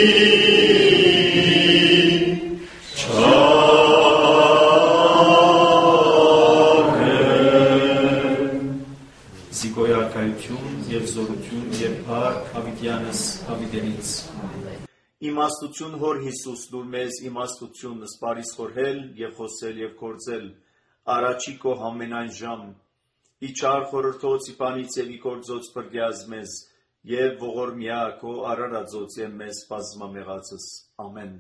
Զիգոյարքայություն և զորություն և փառք Հավիտյանս Հավիտենից։ Իմաստություն Հոր Հիսուս դուր մեզ իմաստություն սպարիս խորհել և խոսել և գործել առաջի քո համենայն ժամ իչար խորհրդոց իպանից և իգործոց բրգյազ մեզ և ողորմյա քո արարածոց և մեզ բազմամեղացս ամեն։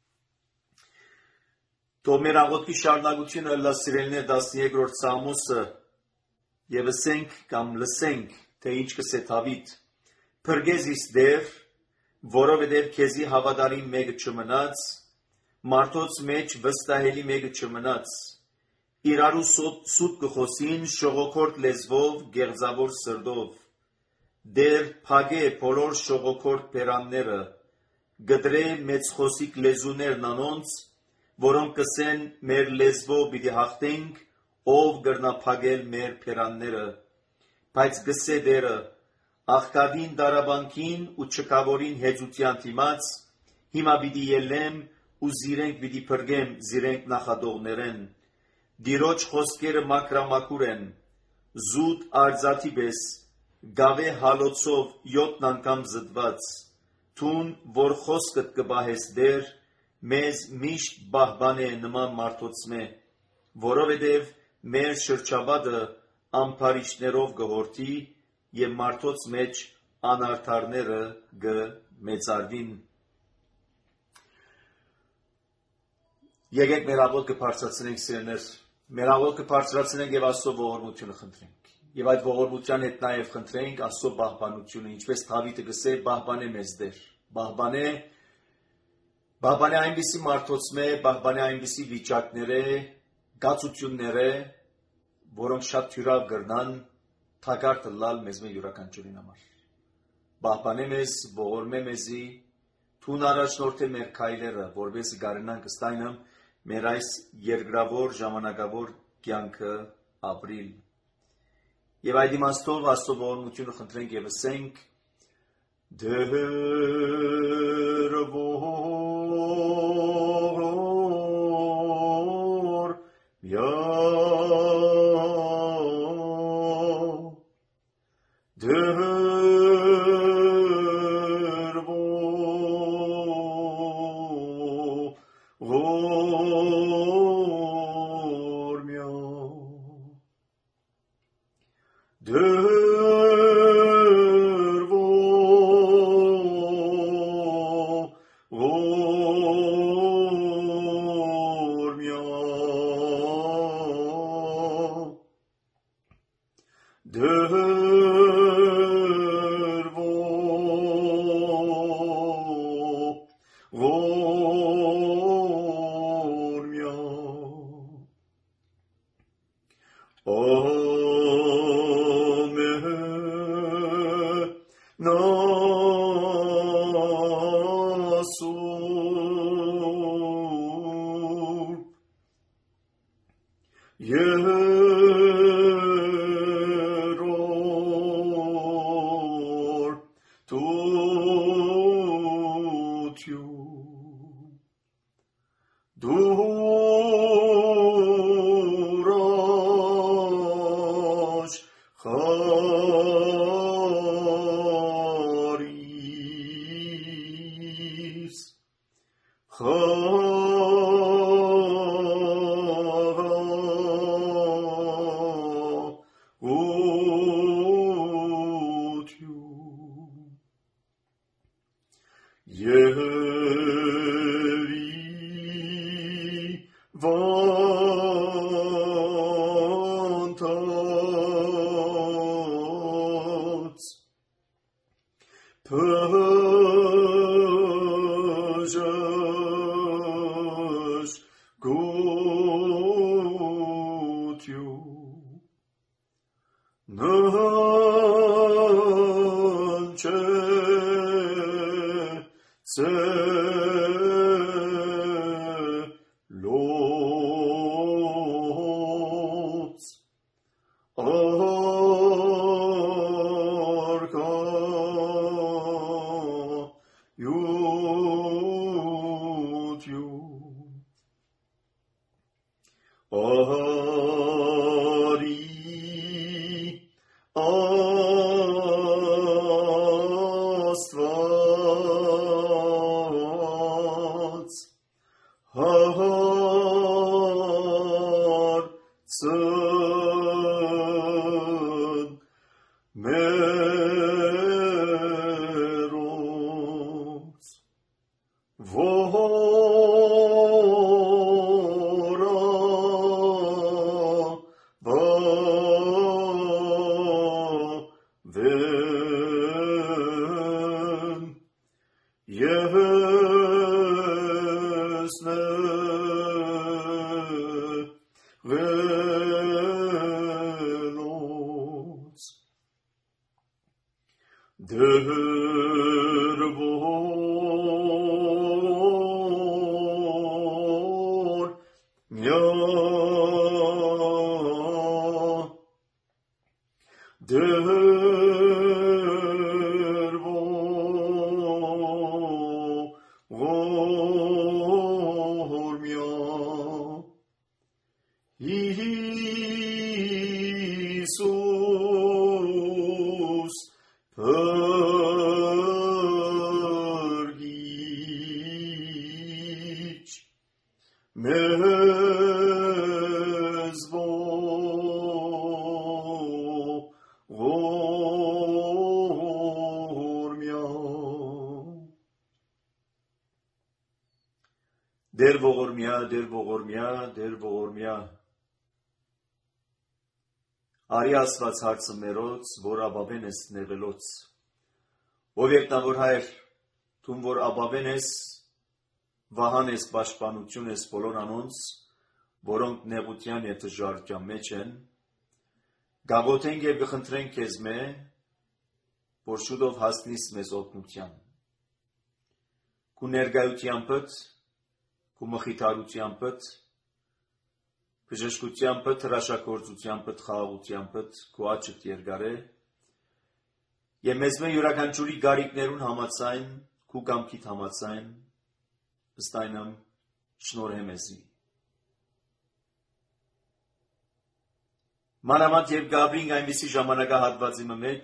Թող մեր աղոթքի շարունակությունը լսիրելներ 13-րդ Սամոսը և ասենք կամ լսենք թե ինչ կսե Դավիթ փրկես իս դեր որովհետև քեզի հավատարիմ մեկը չմնաց մարդոց մեջ վստահելի մեկը չմնաց իրարու սուտ կխոսին շողոքորդ լեզվով գեղձավոր սրտով դեր փագե բոլոր շողոքորդ բերանները գդրե մեծ խոսիկ լեզուներն անոնց որոնք կսեն մեր լեզվով պիտի հաղթենք ով կրնա փագել մեր բերանները բայց գսե դերը աղքատին դարաբանքին ու չկավորին հեծության դիմաց հիմա պիտի ելեմ ու զիրենք պիտի փրկեմ զիրենք նախադողներեն Տիրոջ խոսքերը մաքրամաքուր են զուտ արձաթի պես գավե հալոցով 7 անգամ զտված թուն որ խոսքդ կբահես դեր մեզ միշտ բահբանե նման մարդոցմե որովհետև մեր շրջապատը ամբարիշներով գհորթի և մարդոց մեջ անարդարները կմեծարվին Եկեք մեր աղոթքը բարձրացնենք սիրելիներ մեր աղոթքը բարձրացնենք և Աստծո ողորմությունը խնդրենք և այդ ողորմության հետ նաև խնդրենք Աստծո պահպանությունը ինչպես Դավիթը գսե պահպանե մեզ դեր պահպանե այնպիսի մարդոցմե պահպանե այնպիսի վիճակները գացությունները որոնք շատ թյուրավ կրնան թակարդ լալ մեզ մեր յուրաքանչյուրին համար պահպանե մեզ ողորմե մեզի թուն առաջնորդե մեր քայլերը որպեսզի կարենանք ըստայնը մեր այս երկրավոր ժամանակավոր կյանքը ապրիլ և այդ իմաստով Աստծո ողորմությունը խնդրենք և ասենք դեր ողորմյա You Դեր ողորմյա, դեր ողորմյա, դեր ողորմյա։ Արի ասված հարցը մերոց, որ աբավեն ես նեղելոց։ Ով երկնավոր հայր, թում որ աբավեն ես, վահան ես, պաշտպանություն ես բոլոր անոնց, որոնք նեղության և դժվարության մեջ են, գաղութենք և գխնդրենք քեզ մե, որ շուտով հասնիս մեզ օգնության։ Քու ներկայությանդ, քու մխիթարությանդ, բժշկությանդ, հրաշագործությանդ, խաղաղությանդ, քու աչքդ երկարե, և մեզ մե յուրաքանչյուրի գարիքներուն համաձայն, քու կամքիդ համաձայն, ըստ այնմ շնորհե մեզի։ Մանավանդ երբ գաբրինք այնպիսի ժամանակահատվածի մեջ,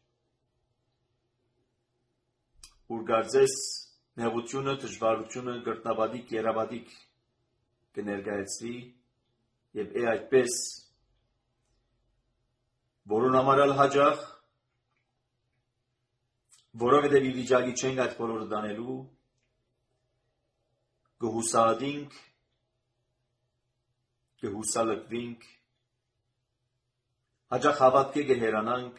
ուր կարծես նեղությունը, դժվարությունը, գրտնաբադիկ, երաբադիկ կներկայացվի և այդպես, որոն համարալ հաճախ, որովհետև ի վիճակի չենք այդ բոլորը դանելու, կհուսահատենք, կհուսալքվենք, հաճախ հավատքի կհերանանք,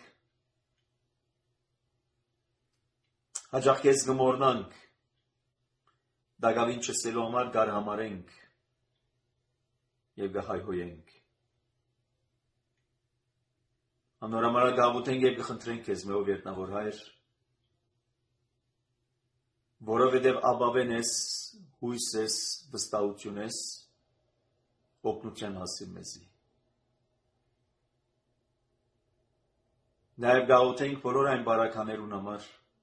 հաճախ քեզ կմոռնանք, դակավին չսելու համար կարհամարենք և կհայհոյենք։ Անորամարը գաղութենք և կխնդրենք քեզ մե ով երկնավոր հայր, որովհետև աբավեն ես, հույս ես, վստահություն ես, օգնության հասիր մեզի։ Նաև գաղութենք բոլոր այն բարականերուն համար,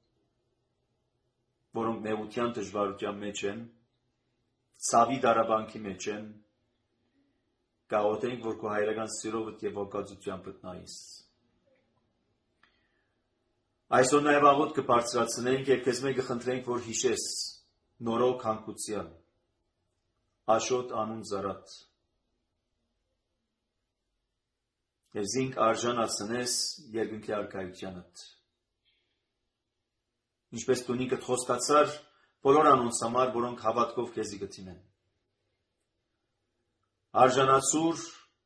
որոնք նեղության դժվարության մեջ են, ցավի դարաբանքի մեջ են, գաղութենք, որ քո հայրական սիրովդ և ողջությամբ նայես։ Այսօր նաև աղոտ կբարձրացնենք և քեզ մեկ կխնդրենք, որ հիշես նորոք հանգուցյալ, աշոտ անուն զարատ, և զինք արժանացնես երկնքի արքայությանդ։ Ինչպես դու ինքդ խոստացար բոլոր անոնց համար, որոնք հավատքով քեզի կդիմեն։ Արժանացուր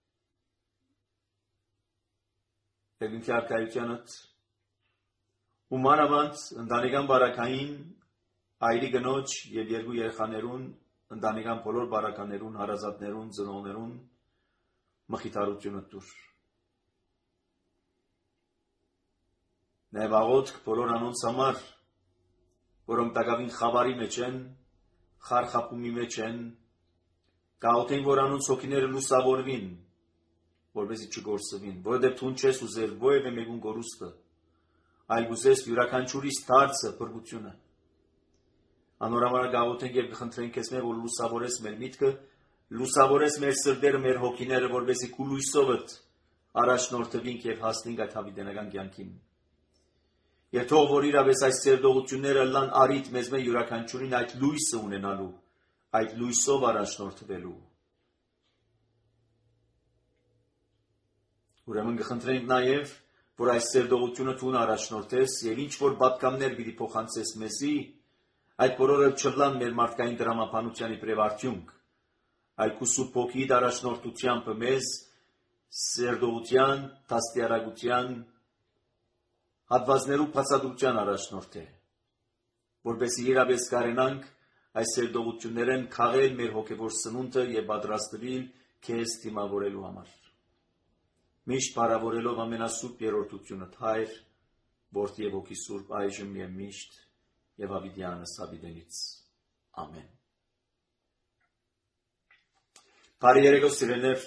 երկնքի արքայությանդ ու մանավանդ ընտանեկան բարակային այրի կնոջ և երկու երեխաներուն, ընտանեկան բոլոր բարականերուն, հարազատներուն, ծնողներուն մխիթարությունը տուր։ Նաև աղոթք բոլոր անոնց համար, որոնք տակավին խավարի մեջ են, խարխափումի մեջ են, գաղութենք, որ անոնց հոգիները լուսավորվին, որպեսզի չգործվին, որովհետև թուն չես ուզել որևէ մեկուն գորուստը, այլ ուզես յուրաքանչյուրիս դարձը բրգությունը։ Անորամար գաղութենք և կխնդրենք ես մեր, որ լուսավորես մեր միտքը, լուսավորես մեր սրտերը, մեր հոգիները, որպեսզի քու լույսովդ առաջնորդվենք և հասնենք այդ հավիտենական կյանքին։ Եվ թող որ իրավես այս ծերդողությունները լան առիթ մեզ մեր յուրաքանչյուրին այդ լույսը ունենալու, այդ լույսով առաջնորդվելու։ Ուրեմն կխնդրենք նաև, որ այս ծերդողությունը թուն առաջնորդես և ինչ որ պատգամներ պիտի փոխանցես մեզի, այդ բոլորը չլան մեր մարդկային դրամապանության իբրև արդյունք, այլ քու Սուրբ Հոգիդ առաջնորդությամբ մեզ ծերդողության, դաստիարակության, հատվածներու բացատրության առաջնորդ է, որպեսզի իրապես կարենանք այս ծերդողություններեն քաղել մեր հոգևոր սնունդը և պատրաստվել քեզ դիմավորելու համար։ Միշտ բարավորելով ամենասուրբ երրորդությունը Հայր, Որդի և Հոգի Սուրբ այժմ և միշտ և հավիտյանս հավիտենից։ Ամեն։ Բարի երեկո սիրելիներ,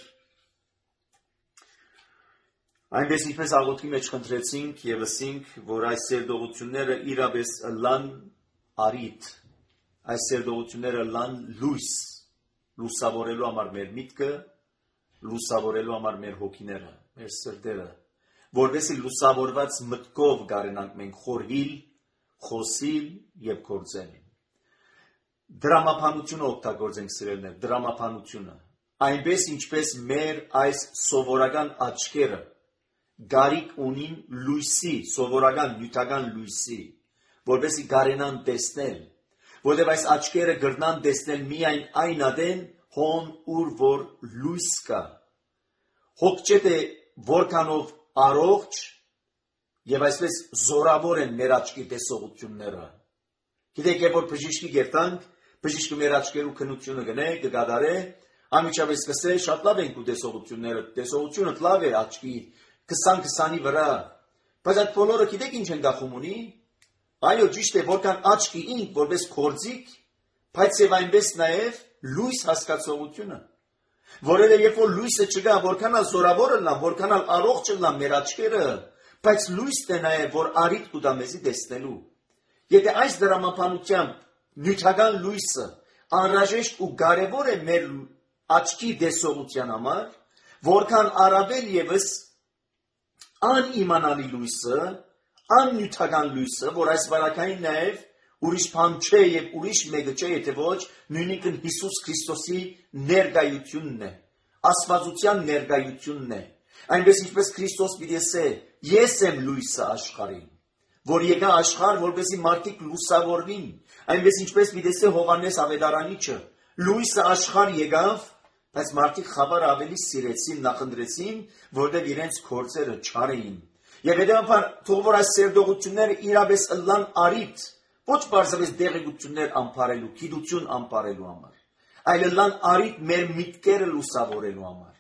այնպես ինչպես աղոթքի մեջ խնդրեցինք և ասինք, որ այս ծերդողությունները իրապես լան առիթ, այս ծերդողությունները լան լույս, լուսավորելու համար մեր միտքը, լուսավորելու համար մեր հոգիները, մեր սրտերը, որպեսզի լուսավորված մտքով կարենանք մենք խորհիլ, խոսիլ և գործել։ Դրամապանությունը օգտագործենք սիրելիներ, դրամապանությունը, այնպես ինչպես մեր այս սովորական աչքերը գարիք ունին լույսի, սովորական նյութական լույսի, որպեսզի կարենան տեսնել, որտեղ այս աչքերը կրնան տեսնել միայն այն ադեն, հոն ուր որ լույս կա։ Հոգ չէ թե որքանով առողջ և այսպես զորավոր են մեր աչքի տեսողությունները։ Գիտեք, երբ որ բժիշկի գերտանք, բժիշկը մեր աչքերու քննությունը գնե, կկատարե, անմիջապես կսե, շատ լավ են քու տեսողությունները, տեսողությունը լավ է աչքի 20-20-ի վրա, բայց այդ բոլորը գիտեք ինչ են գախում ունի։ Այո, ճիշտ է, որքան աչքի ինք որպես կորձիկ, բայց եւ այնպես նաեւ լույս հասկացողությունը, որովհետեւ երբ որ լույսը չկա, որքանալ զորավոր լա, որքանալ առողջ լա մեր աչքերը, բայց լույսն է նաեւ որ արիթ կուտա մեզի տեսնելու։ Եթե այս դրամապանությամբ նյութական լույսը անհրաժեշտ ու կարևոր է մեր աչքի տեսողության համար, որքան առավել եւս անիմանալի լույսը, աննյութական լույսը, որ այս վարակային նաև ուրիշ բան չէ եւ ուրիշ մեկը չէ, եթե ոչ նույնիսկ Հիսուս Քրիստոսի ներկայությունն է, աստվածության ներկայությունն է։ Այնպես ինչպես Քրիստոս պիտի ասե, ես եմ լույսը աշխարհին, որ եկա աշխարհ, որպեսզի մարդիկ լուսավորվին, այնպես ինչպես պիտի ասե Հովհաննես Ավետարանիչը, լույսը աշխարհ եկավ, բայց մարդիկ խավար ավելի սիրեցին, նախընտրեցին, որտեղ իրենց գործերը չար էին։ Եվ հետևաբար թող որ այս ծերդողությունները իրապես լան առիթ, ոչ բարձրապես դեղեցություններ ամփարելու, գիտություն ամփարելու համար, այլ լան առիթ մեր միտքերը լուսավորելու համար։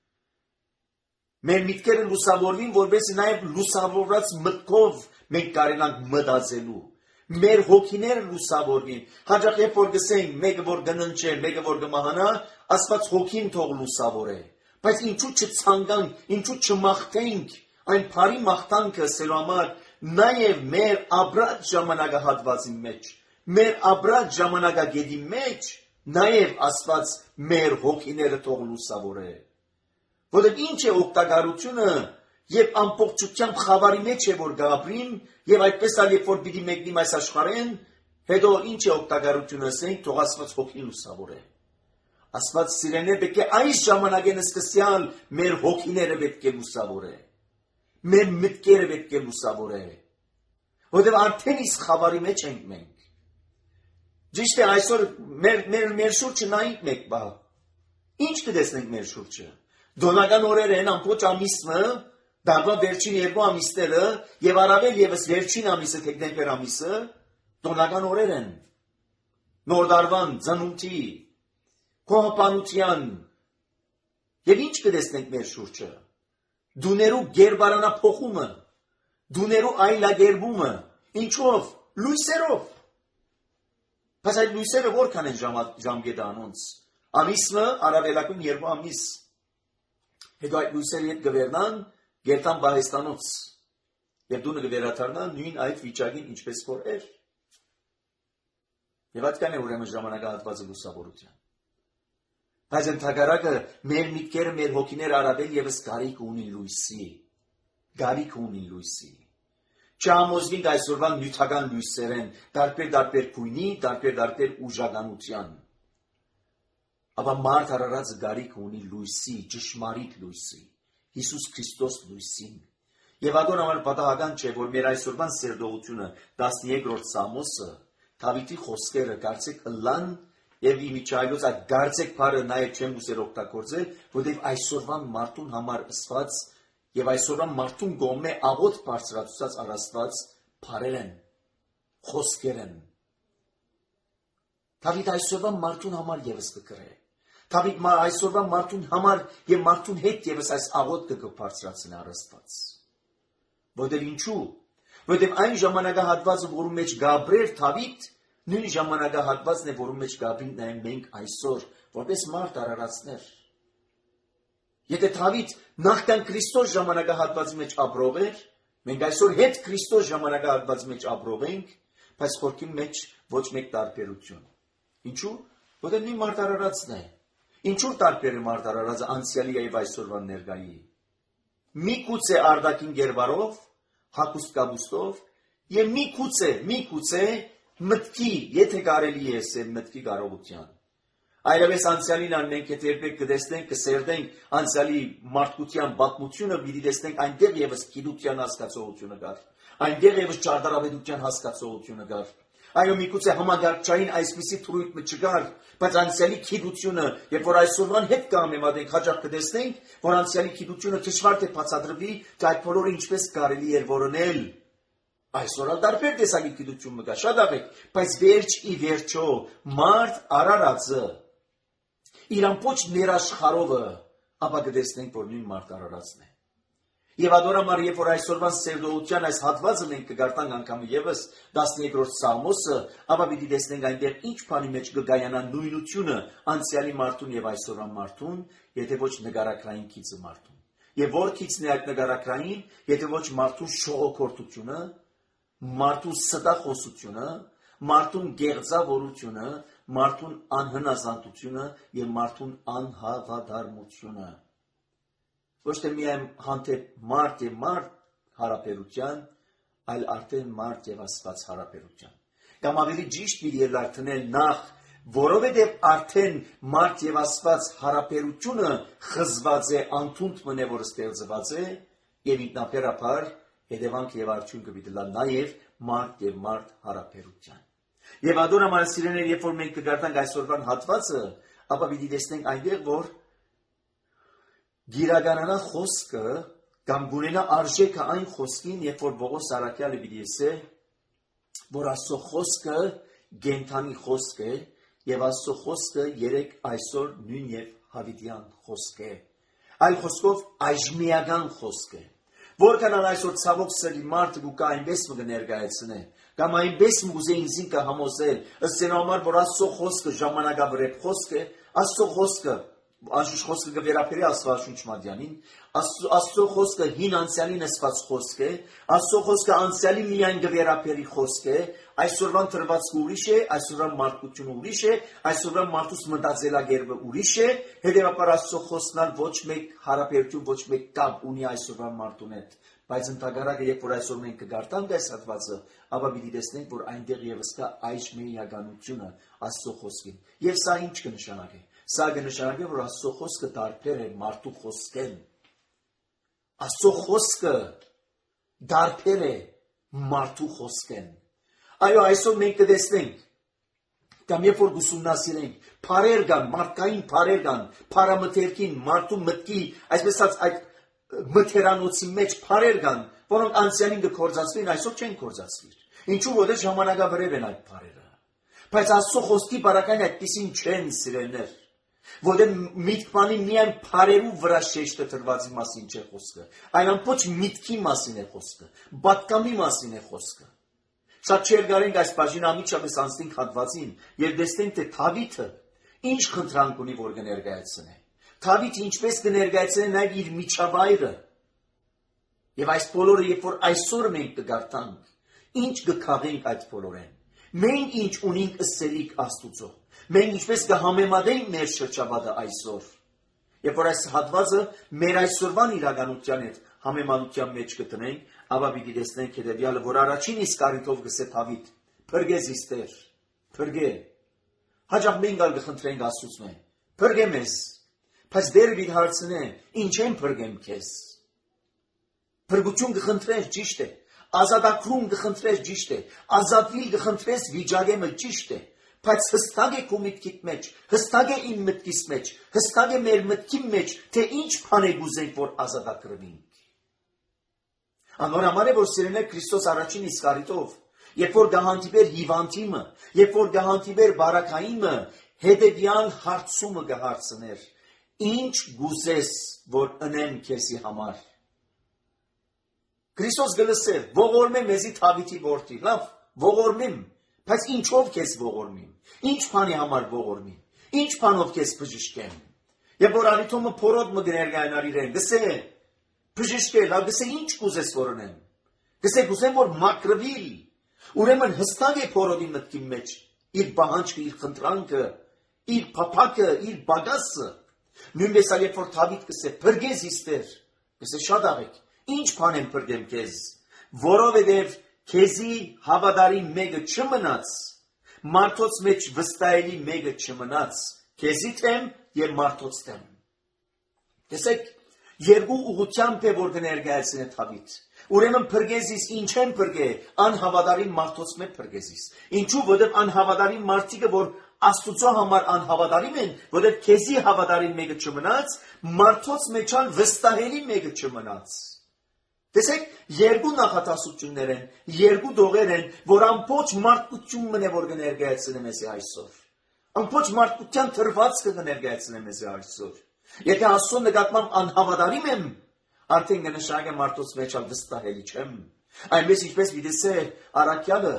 Մեր միտքերը լուսավորվին, որպեսզի նաև լուսավորված մտքով մենք կարենանք մտածելու։ Մեր հոգիները լուսավորվին։ Հաճախ երբ որ գսենք, մեկը որ գննչե, մեկը որ կմահանա, Աստված հոգին թող լուսավոր է։ Բայց ինչու չցանկանք, ինչու չմաղթենք այն բարի մաղթանքը ասելու համար, նաև մեր ապրած ժամանակահատվածի մեջ, մեր ապրած ժամանակագետի մեջ, նաև Աստված մեր հոգիները թող լուսավոր է։ Որտեղ ինչ է օգտակարությունը, երբ ամբողջությամբ խավարի մեջ է որ գաբրին, եւ այդպես ալ երբ որ պիտի մեկնիմ այս աշխարհեն, հետո ինչ է օգտակարությունը ասենք, թող Աստված հոգին լուսավոր է։ Աստված սիրելիներ պետք է այս ժամանակեն սկսյալ մեր հոգիները պետք է լուսավոր է։ Մեր մտքերը պետք է լուսավոր է։ Որտեղ արդեն իսկ խավարի մեջ ենք մենք։ Ճիշտ է, այսօր մեր շուրջը նայենք մեկ բա։ Ինչ կտեսնենք մեր շուրջը։ Դոնական օրերեն ամբողջ ամիսը, դարվա վերջին 2 ամիսները եւ առավել եւս վերջին ամիսը դեկտեմբեր ամիսը, դոնական օրեր են։ Նոր դարվան, ծնունդի, կողապանության եւ ինչ կտեսնենք մեր շուրջը։ Դուներու գերբարանափոխումը, դուներու այլագերբումը, ինչով, լույսերով։ Բայց այդ լույսերը որքան են ժամկետը անոնց։ Ամիսը առավելակում 2 ամիս։ Հետո այդ լույսերը հետ գվերնան, գերտան Պահեստանոց, եւ դունը կվերաթարնան նույն այդ վիճակին ինչպես որ էր։ Եվ այդ կան է ուրեմն ժամանակահատվածը լուսավորության։ Բայց ընդհակառակը մեր միտքերը, մեր հոգիները առավել եւս կարիք ունին լույսի։ Կարիք ունին լույսի։ Չհամոզվենք այսօրվա նյութական լույսերեն, տարբեր գույնի, տարբեր ուժականության։ Ապա մարդ արարածը կարիք ունի լույսի, ճշմարիտ լույսի, Հիսուս Քրիստոս լույսին։ Եվ ադոն համար պատահական չէ, որ մեր այսօրվան սերդողությունը 13-րդ Սամոսը Դավիթի խոսքերը կարծեք ըլլան եւ իմիջայլոց այդ կարծեք բառը նաեւ չեմ ուզեր օգտագործել, որովհետեւ այսօրվան մարդուն համար ըսված եւ այսօրվան մարդուն գոմե աղոտ բարձրացած առաստված բառեր են, խոսքեր են։ Դավիթ այսօրվան մարդուն համար եւս կգրե։ Դավիթ այսօրվան մարդուն համար եւ մարդուն հետ եւս այս աղոտ կբարձրացնի առաստված։ Որտեղ ինչու? Որտեղ այն ժամանակահատվածը, որում մեջ Գաբրիել Դավիթ, նույն ժամանակահատվածն է, որում մեջ գաբրինք նաև մենք այսօր, որպես մարդ արարածներ։ Եթե Դավիթ նախքան Քրիստոս ժամանակահատվածի մեջ ապրող էր, մենք այսօր հետ Քրիստոս ժամանակահատվածի մեջ ապրող ենք, բայց խորքի մեջ ոչ մեկ տարբերություն։ Ինչու? Որտեղ նույն մարդ արարածն է։ Ինչու տարբեր է մարդ արարածը անցյալի եւ այսօրվա ներկայի։ Միգուցե արտաքին գերբարով, հագուստ կապուստով եւ միգուցե մտքի, եթե կարելի է ասել մտքի կարողության։ Այլևս անցյալին մենք եթե երբեք կտեսնենք, կսերդենք անցյալի մարդկության պատմությունը, պիտի տեսնենք այնտեղ եւս գիտության հասկացողությունը կար։ Այնտեղ եւս ճարտարապետության հասկացողությունը կար։ Այո, միգուցե համագարկչային այսպիսի թրույթը չկար, բայց անցյալի գիտությունը, երբ որ այսօրվան հետ կհամեմատենք, հաճախ կտեսնենք, որ անցյալի գիտությունը դժվար թե բացատրվի, թե այդ բոլորը ինչպես կարելի էր որոնել։ Այսօր տարբեր տեսակի գիտություն կա, շատ ավեկ, բայց վերջ ի վերջո մարդ արարածը իր ամբողջ ներաշխարհովը, ապա կտեսնենք, որ նույն մարդ արարածն է։ Եվ ադորամար, երբ որ այսօրվան սերդողության այս հատվածը մենք կգարտանք անգամ եւս 13-րդ Սամոսը, ապա պիտի տեսնենք այնտեղ ինչ բանի մեջ կգայանա նույնությունը անցյալի մարդուն եւ այսօրվա մարդուն, եթե ոչ նկարագրային գիծը մարդուն։ Եվ որ գիծն է այդ նկարագրային, եթե ոչ մարդու շողոքորթությունը, մարդու ստախոսությունը, մարդուն գեղձավորությունը, մարդուն անհնազանդությունը եւ մարդուն անհավատարմությունը։ Ոչ թե միայն հանդեպ մարդ եւ մարդ հարաբերության, այլ արդեն մարդ եւ Աստված հարաբերության։ Կամ ավելի ճիշտ մի ելարթնել նախ, որովհետեւ արդեն մարդ եւ Աստված հարաբերությունը խզված է, անթունդ մնե որ ստեղծված է եւ ինքնաբերաբար հետևանք եւ արդյունք կպիտի լա նաեւ մարդ եւ մարդ հարաբերության։ Եվ ադորամար սիրեներ, երբ որ մենք կգարտանք այսօրվան հատվածը, ապա պիտի տեսնենք այնտեղ, որ գիրականանա խոսքը կամ գունենա արժեքը այն խոսքին, երբ որ Պողոս Արաքյալը պիտի ասե, որ Աստծո խոսքը գենթանի խոսք է եւ Աստծո խոսքը երեք այսօր նույն եւ հավիտյան խոսք է։ Այլ խոսքով այժմիական խոսք է։ Որքան այսօր ցավոք սրի մարդը կա այնպես կներկայացնե, կամ այնպես ուզե ինձ համոզել, ըստ համար, որ Աստծո խոսքը ժամանակավրեպ խոսք է, Աստծո խոսքը Անշուշտ խոսքը կվերապերի Աստվածաշունչ Մատյանին, Աստծո խոսքը հին անցյալին ասված խոսք է, Աստծո խոսքը անցյալի միայն կվերապերի խոսք է, այսօրվան տրվածքը ուրիշ է, այսօրվան մարդկությունը ուրիշ է, այսօրվան մարդուս մտածելակերպը ուրիշ է, հետևաբար Աստծո խոսքն ոչ մեկ հարաբերություն, ոչ մեկ կապ ունի այսօրվան մարդուն հետ, բայց ընդհակառակը երբ որ այսօր մենք կգարտանք այս հատվածը, ապա պիտի տեսնենք, որ այնտեղ եւս կա այժմեականությունը Աստծո խոսքին։ Եվ սա ինչ կնշանակի։ Սա կնշանակի, որ Աստծո խոսքը տարբեր է մարդու խոսքեն։ Աստծո խոսքը տարբեր է մարդու խոսքեն։ Այո, այսօր մենք կտեսնենք, կամ երբ որ ուսումնասիրենք, փարեր կան, մարդկային փարեր կան, փարամթերքին, մարդու մտքի, այսպես ասած այդ մթերանոցի մեջ փարեր կան, որոնք անցյալին կկործածվին, այսօր չեն կործածվիր։ Ինչու որ ժամանակավրեպ են այդ փարերը։ Բայց Աստծո խոսքի բարակային այդպիսին չեն սիրելներ, որտեղ միտքմանի միայն փարերու վրա շեշտը տրվածի մասին չէ խոսքը, այլ ամբողջ միտքի մասին է խոսքը, պատկամի մասին է խոսքը։ Շատ չեր գարենք այս բաժին ամիջապես անցնենք հատվածին, եւ տեսնենք թե Դավիթը ինչ խնդրանք ունի որ կներկայացնի։ Դավիթը ինչպես կներկայացնի նաեւ իր միջավայրը։ Եվ այս բոլորը երբ որ այսօր մենք կգարտանք, ինչ կքաղենք այդ բոլորեն։ Մենք ինչ ունենք ըսելիք Աստուծո։ Մենք ինչպես կհամեմատենք մեր շրջապատը այսօր։ Երբ որ այս հատվածը մեր այսօրվան իրականության հետ համեմատության մեջ կտնենք, ապա պիտի տեսնենք հետևյալը, որ առաջին իսկ առիթով գսե Դավիթ. «Փրկես իստեր, փրկե»։ Հաճախ մենք ալ կխնդրենք Աստծուց. «Փրկե մեզ»։ Բայց դերը պիտի հարցնե. «Ինչ եմ փրկեմ քեզ»։ Փրկություն կխնդրես, ճիշտ է։ Ազատագրում կխնդրես, ճիշտ է։ Ազատվիլ կխնդրես, վիճակեմը ճիշտ է։ Բայց հստակ է քո միտքիդ մեջ, հստակ է իմ մտքիս մեջ, հստակ է մեր մտքի մեջ, թե ինչ բան է գուզենք, որ ազատագրվենք։ Անորամար է, որ սիրելիներ Քրիստոս առաջին իսկ առիթով, երբ որ գահանտիբեր հիվանդիմը, երբ որ գահանտիբեր բարակայինը, հետևյալ հարցումը կհարցներ. «Ինչ գուզես, որ ընեմ քեզի համար»։ Քրիստոս գլսեր, ողորմե մեզի Դավիթի որդի, լավ, ողորմեմ, բայց ինչով քեզ ողորմիմ, ինչ բանի համար ողորմիմ, ինչ բանով քեզ բժշկեմ։ Երբ որ առիթումը փորոտ մը կներկայանար իրեն, գսե, բժշկե, լավ, գսե ինչ կուզես որ ունեմ, գսե կուզեմ որ մաքրվիլ, ուրեմն հստակ է փորոդի մտքի մեջ, իր պահանջքը, իր խնդրանքը, իր փափակը, իր բագասը, նույնպես այլ երբ որ Դավիթ գսե, փրկես իստեր, գսե շատ աղեք, ինչ բան եմ փրկեմ քեզ, որովհետև քեզի հավատարիմ մեկը չմնաց, մարդոց մեջ վստահելի մեկը չմնաց, քեզի թեմ եւ մարդոց թեմ։ Տեսեք, երկու ուղղությամբ է որ կներկայացնե Դավիթ։ Ուրեմն փրկեզիս ինչ են փրկե, անհավատարիմ մարդոց մեջ փրկեզիս։ Ինչու, որովհետև անհավատարիմ մարդիկը որ Աստուծո համար անհավատարիմ են, որովհետև քեզի հավատարիմ մեկը չմնաց, մարդոց մեջ ալ վստահելի մեկը չմնաց։ Տեսեք, երկու նախատասություններ են, երկու դողեր են, որ ամբողջ մարդկությունն է որ կներկայացնեմ մեզ այսօր։ Ամբողջ մարդկության թրվածքը կներկայացնեմ մեզ այսօր։ Եթե Աստծո նկատմամբ անհավատարիմ եմ, արդեն կնշանակե մարդոց մեջ ալ վստահելի չեմ։ Այնպես ինչպես դիտեսե առաքյալը,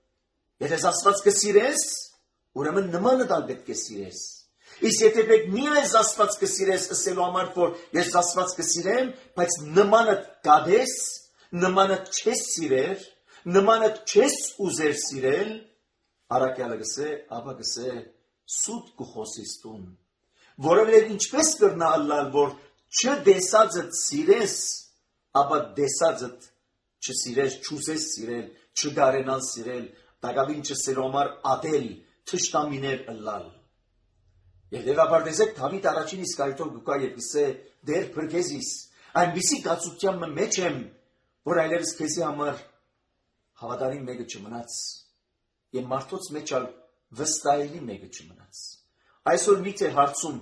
եթե Աստված կսիրես, ուրեմն նմանը դալ պետք է սիրես։ Իսկ եթե պետք միայն Աստված կսիրես ասելու համար, որ ես Աստված կսիրեմ, բայց նմանը կադես, նմանը չես սիրեր, նմանը չես ուզեր սիրել, առաքյալը գսե, ապա գսե, սուտ կխոսիս տուն։ Որովհետև ինչպես կրնա ալլալ, որ չդեսածդ սիրես, ապա դեսածդ չսիրես, չուզես սիրել, չգարենալ սիրել, տակավին չսելու համար ադել, թշտամիներ ըլլալ։ Եվ դեպաբար տեսեք, Դավիթ առաջին իսկ այդով գուկա եւ գսե, դեր փրկեզիս, այնպիսի կացության մեջ եմ, որ այլևս քեզի համար հավատարիմ մեկը չմնաց, եւ մարդոց մեջ ալ վստահելի մեկը չմնաց։ Այսօր միթե հարցում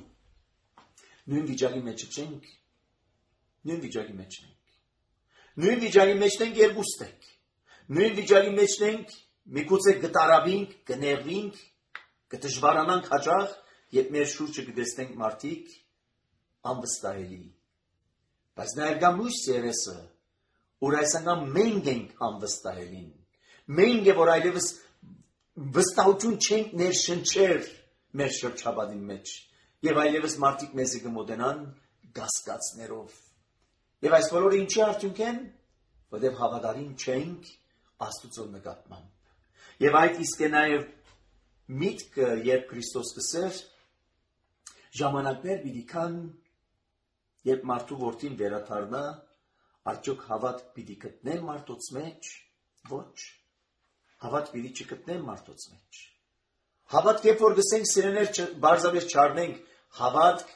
նույն վիճակի մեջ չենք, նույն վիճակի մեջ ենք։ Նույն վիճակի մեջ ենք երկուստ ենք։ Նույն վիճակի մեջ ենք, միգուցե գտարավինք, կներվինք, կդժվարանանք հաճախ, երբ մեր շուրջը կտեսնենք մարդիկ անվստահելի։ Բայց նաև կա մյուս երեսը, որ այս անգամ մենք ենք անվստահելին։ Մենք է, որ այլևս վստահություն չենք ներշնչեր մեր շրջապատի մեջ, եւ այլևս մարդիկ մեզի կմոտենան գասկածներով։ Եվ այս բոլորը ինչի արդյունք են, որտեղ հավատարիմ չենք Աստծո նկատմամբ։ Եվ այդ իսկ է նաև միտքը, երբ Քրիստոս կսեր, ժամանակներ պիտի կան, երբ մարդու որդին վերադառնա, արդյոք հավատ պիտի գտնե մարդոց մեջ, ոչ, հավատ պիտի չգտնե մարդոց մեջ։ Հավատ երբ որ գսենք սիրեներ բարձավեր չառնենք, հավատ,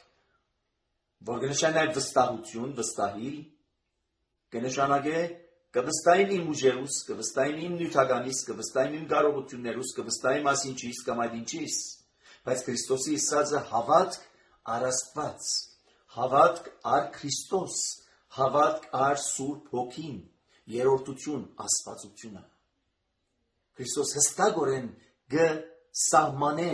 որ կնշանակե վստահություն, վստահիլ, կնշանակե կվստահին իմ ուժերուս, կվստահին իմ նյութականիս, կվստահին իմ կարողություններուս, կվստահին աս ինչիս կամ այդ ինչիս, բայց Քրիստոսի իսածը հավատք առ Աստված, հավատք առ Քրիստոս, հավատք առ Սուրբ Հոգին, երրորդություն, աստվածությունը։ Քրիստոս հստակորեն սահմանե,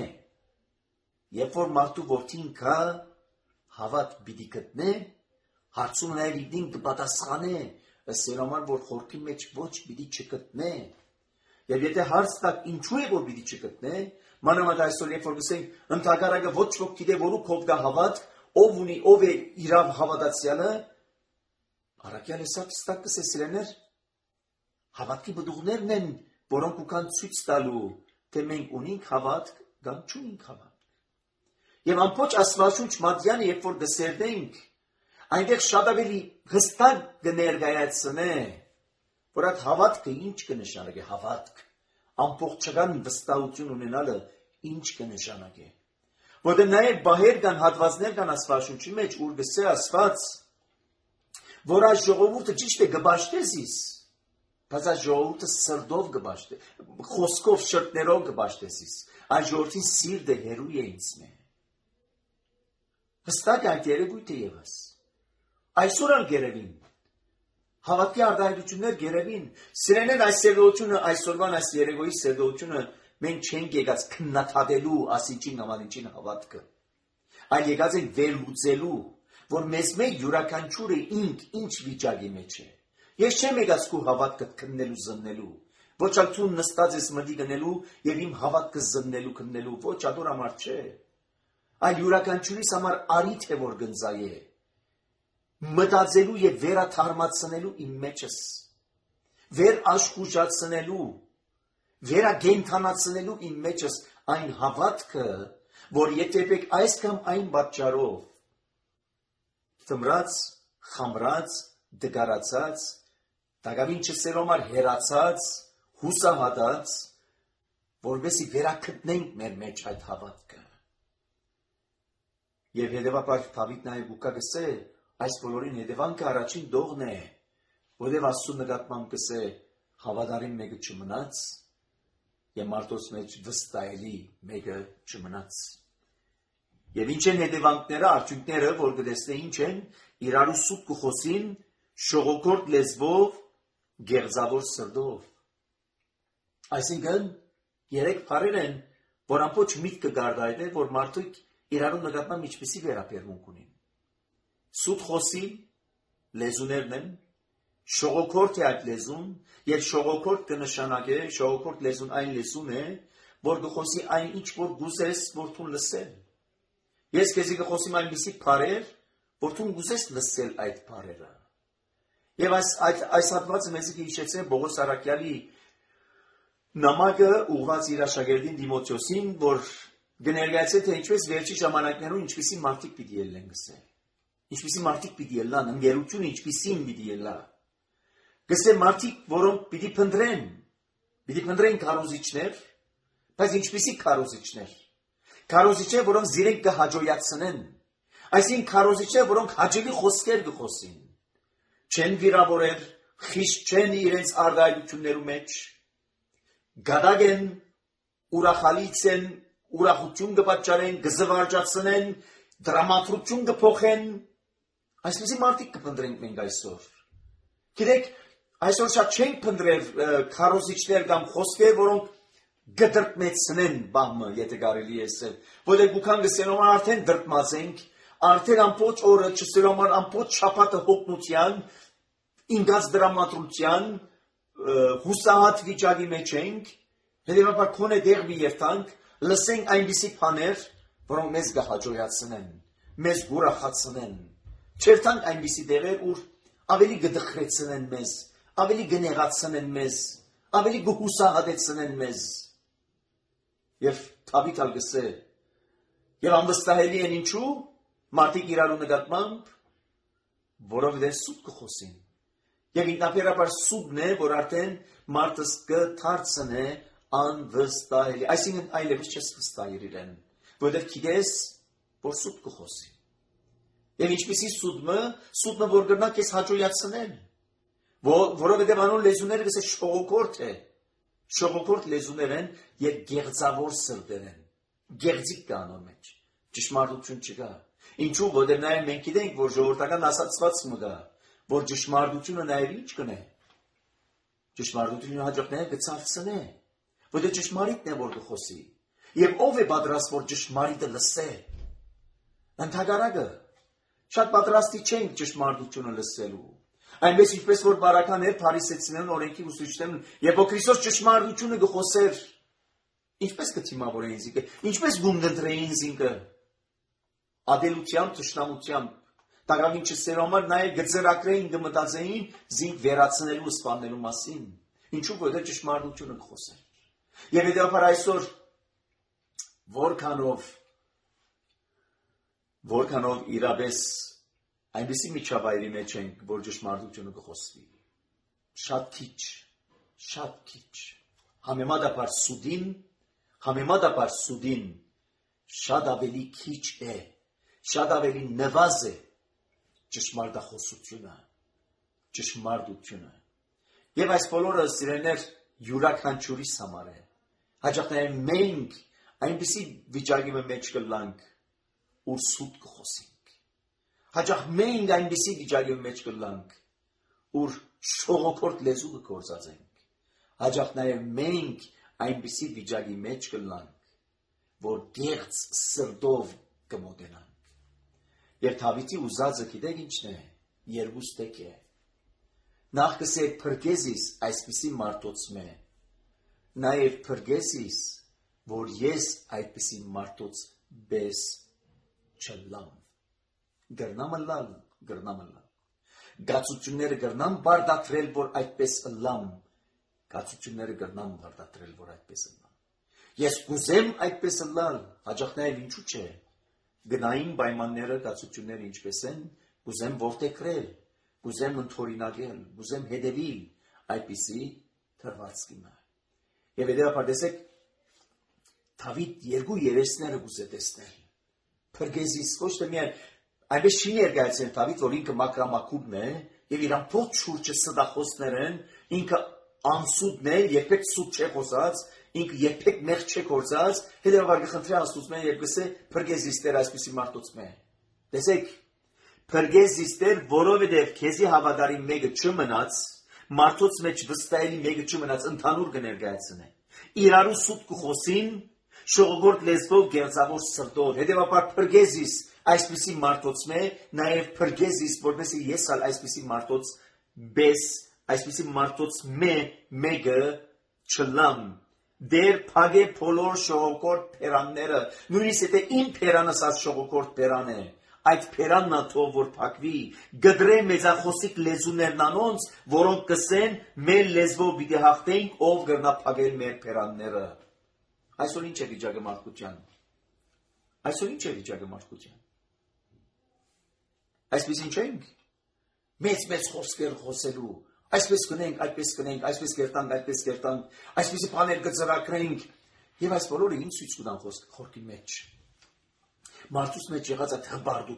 երբ որ մարդու որդին կա, հավատ պիտի գտնե, հարցում նաև իդին կպատասխանե, ըստ համար, որ խորքի մեջ ոչ պիտի չգտնե։ Եվ եթե հարց տակ ինչու է որ պիտի չգտնե, մանավանդ այսօր երբ որ գսենք, ընդհակառակը ոչ ոք գիտե որու քով կա հավատ, ով ունի, ով է իրավ հավատացյալը, առաքյալը սա հստակ կսե սիրեներ, հավատքի բդուղներն են, որոնք ուքան ցույց տալու թե մենք ունենք հավատք կամ չունենք հավատք։ Եվ ամբողջ Աստվածաշունչ մատյանը, երբ որ գսերնենք, այնտեղ շատ ավելի հստակ կներկայացնե, որ այդ հավատքը ինչ կնշանակի, հավատք, ամբողջական վստահություն ունենալը ինչ կնշանակի։ Որտեղ նաև բահեր կան, հատվածներ կան Աստվածաշունչի մեջ, ուր գսե Աստված, որ այս ժողովուրդը ճիշտ է կբաշխե զիս, բայց այս ժողովուրդը սրտով կբաշխե, խոսքով, շրթներով կբաշխե զիս, այս ժողովրդին սիրտը հերույ է ինձ մե։ Հստակ այդ երևույթը ևս։ Այսօր ալ գերևին, հավատքի արտահայտություններ գերևին, սիրեներ այս սերտությունը, այսօրվան այս երևոյի սերտությունը մենք չենք եկած քննադատելու ասիչին նմանիչին հավատքը, այլ եկած ենք վերլուծելու, որ մեզ մեկ յուրաքանչյուրը ինչ վիճակի մեջ է։ Ես չեմ եկած քո հավատքը քննելու զննելու, ոչ այլ ցուն նստած ես մտի գնելու եւ իմ հավատքը զննելու քննելու, ոչ ադոր համար չէ։ Այլ յուրաքանչյուրիս համար արիթ է որ գնձայ է։ Մտածելու եւ վերաթարմացնելու իմ մեջս, վեր աշխուժացնելու, վերագենթանացնելու իմ մեջս այն հավատքը, որ եթե այս կամ այն պատճառով թմրած, խամրած, դգարացած, դակավին չսերոմար հերացած, հուսահատած, որովհետեւ վերակտնենք մեր մեջ այդ հավատքը։ Եվ հետևաբար Դավիթ նաև ուկա գսե, այս բոլորին հետևանքը առաջին դողն է, որովհետև Աստծո նկատմամբ գսե հավատարիմ մեկը չմնաց, եւ մարդոց մեջ վստահելի մեկը չմնաց։ Եվ ինչ են հետևանքները, արդյունքները, որ կտեսնե ինչ են, իրարու սուտ կխոսին, շողոքորդ լեզվով, գեղձավոր սրտով։ Այսինքն, երեք բառեր են, որ ամբողջ միտքը գարդայել է, որ մարդիկ իրարու նկատմամբ ինչպիսի վերաբերմունք ունին։ Սուտ խոսի լեզուներն են, շողոքորդ է այդ լեզուն, եւ շողոքորդ կնշանակե, շողոքորդ լեզուն այն լեզուն է, որ կխոսի այն ինչ որ գուզես, որ թուն լսել։ Ես քեզի կխոսիմ այնպիսի բառեր, որ թուն գուզես լսել այդ բառերը։ Եվ այս հատվածը մեզ կհիշեցնե Պողոս Արաքյալի նամակը ուղղված իր աշակերտին Դիմոթեոսին, որ կներկայացե թե ինչպես վերջի ժամանակներում ինչպիսի մարդիկ պիտի ելնեն գսել։ Ինչպիսի մարդիկ պիտի ելնան, ընկերությունը ինչպիսին պիտի ելնա։ Գսե մարդիկ, որոնք պիտի փնտրեն քարոզիչներ, բայց ինչպիսի քարոզիչներ։ Քարոզիչներ, որոնք զիրենք կհաջոյացնեն։ Այսինքն քարոզիչներ, որոնք հաճելի խոսքեր կխոսին։ Չեն վիրավորեր, խիստ չեն իրենց արտահայտություններու մեջ։ Գադակ են, ուրախալից են, ուրախություն կպատճառեն, կզվարճացնեն, դրամատրություն կփոխեն։ Այսպիսի մարդիկ կփնտրենք մենք այսօր։ Գիտեք, այսօր շատ չենք փնտրել քարոզիչներ կամ խոսքեր, որոնք կդրտմեցնեն բամը, եթե կարելի է ասել։ Որտեղ գուքան գսենոմար արդեն դրտմած ենք, արդեն ամբողջ օրը չսերոմար ամբողջ շաբաթը հոգնության, ինգած դրամատրության, հուսահատ վիճակի մեջ ենք, հետևաբար քոնե դեղ մի երթանք, լսենք այնպիսի բաներ, որոնք մեզ կհաջոյացնեն, մեզ կուրախացնեն։ Չերթանք այնպիսի դեղեր, ուր ավելի կդխրեցնեն մեզ, ավելի կնեղացնեն մեզ, ավելի կհուսահատեցնեն մեզ։ Եվ Դավիթ ալ գսե, եւ անվստահելի են ինչու, մարդիկ իրարու նկատմամբ, որովհետեւ սուտ կխոսին։ Եվ ինքնաբերաբար սուտն է, որ արդեն մարդս կդարձնե անվստահելի, այսինքն այլևս չես վստահիր իրեն, որովհետև գիտես, որ սուտ կխոսի։ Եվ ինչպիսի սուտը, որ կրնա քեզ հաջողացնել, որովհետև անոն լեզուները գսե շողոքորդ է, շողոքորդ լեզուներ են եւ գեղձավոր սրտեր են, գեղձիկ կա անոն մեջ, ճշմարտություն չկա։ Ինչու, որովհետև նաեւ մենք գիտենք, որ ժողովրդական ասացվածքը կա, որ ճշմարտությունը նաեւ ինչ կնե։ Ճշմարտությունը հաջողները կցածնե, որովհետև ճշմարիտն է որ կխոսի։ Եվ ով է պատրաստ որ ճշմարիտը լսե։ Ընդհակառակը շատ պատրաստի չենք ճշմարտությունը լսելու։ Այնպես ինչպես որ բարականներ փարիսեցիներն օրենքի ուսուցիչներն եւ Քրիստոս ճշմարտությունը գխոսեր, ինչպես կթիմավորեին զինքը, ինչպես գումդրեին զինքը, ադելությամբ, թշնամությամբ, տակավին չսերոմար նաեւ գծրակրեին դմտածեին զինք վերացնելու սպանելու մասին։ Ինչու՞ որտեղ ճշմարտությունը գխոսեր։ Եվ հետևաբար այսօր որքանով իրապես այնպիսի միջավայրի մեջ ենք, որ ճշմարտությունը կխոսվի։ Շատ քիչ։ Համեմատաբար սուդին շատ ավելի քիչ է, շատ ավելի նվազ է ճշմարտությունը։ Եվ այս բոլորը սիրելիներ յուրաքանչյուրիս համար է։ Հաճախ նաև մենք այնպիսի վիճակի մեջ կլանք, ուր սուտ կխոսենք։ Հաճախ մենք այնպիսի վիճակի մեջ կլանք, ուր շողոքորդ լեզու կգործածենք։ Հաճախ նաև մենք այնպիսի վիճակի մեջ կլանք, որ գեղձ սրտով կմոտենանք։ Եվ Դավիթի ուզածը գիտեք ինչն է, երկուստեք է։ Նախ կսե փրկես այսպիսի մարդոցմե, նաև փրկես, որ ես այդպիսի մարդոց բես չլամ։ Գրնամ լալ։ Գացությունները գրնամ բարդատրել, որ այդպես լամ։ Ես կուզեմ այդպես լալ, հաճախ նաև ինչու՞ չէ։ Գնային պայմանները, գացությունները ինչպես են, կուզեմ որդեգրել, կուզեմ ընդօրինակել, կուզեմ հետևել այդպիսի թվացքի մը։ Եվ հետևաբար տեսեք, Դավիթ երկու երեսները կուզե տեսնել։ Փրկես ոչ թե միայն այնպես չի ներկայացնել Դավիթ, որ ինքը մակրամակուբն է, եւ իր ամբողջ շուրջը սդախոսներ են, ինքը անսուդն է, երբեք սուդ չէ խոսած, ինքը երբեք մեղք չէ գործած, հետևաբար կխնդրի Աստծուց եւ կսե փրկես Տեր այսպիսի մարդոց մե։ Տեսեք, փրկես Տեր, որովհետեւ քեզի հավատարիմ մեկը չմնաց, մարդոց մեջ վստահելի մեկը չմնաց, ընդհանուր կներկայացնե։ Իրարու սուտ կխոսին, շողոքորդ լեզվով գեղձավոր սրտով, հետևաբար փրկես այսպիսի մարդոց մե, նաև փրկես, որպեսզի ես ալ այսպիսի մարդոց բես, այսպիսի մարդոց մեկը չլամ։ Դեր փագե բոլոր շողոքորդ փերանները, նույնիսկ եթե իմ փերանս այս շողոքորդ փերան է, այդ փերանն ա թող որ փակվի, գդրե մեծախոսիկ լեզուներն անոնց, որոնք կսեն մեր լեզվով պիտի հաղթենք, ով կգնա փակել մեր փերանները։ Այսօր ինչ է վիճակը մարդկության։ Այսպես ինչ ենք։ Մեծ խոսքեր խոսելու, այսպես կնենք, այդպես կնենք, այսպես կերտանք, այդպես կերտանք, այսպեսի բաներ կծրագրենք, եւ այս բոլորը ինչ ցույց կտան խորքի մեջ։ Մարդուց մեջ եղած այդ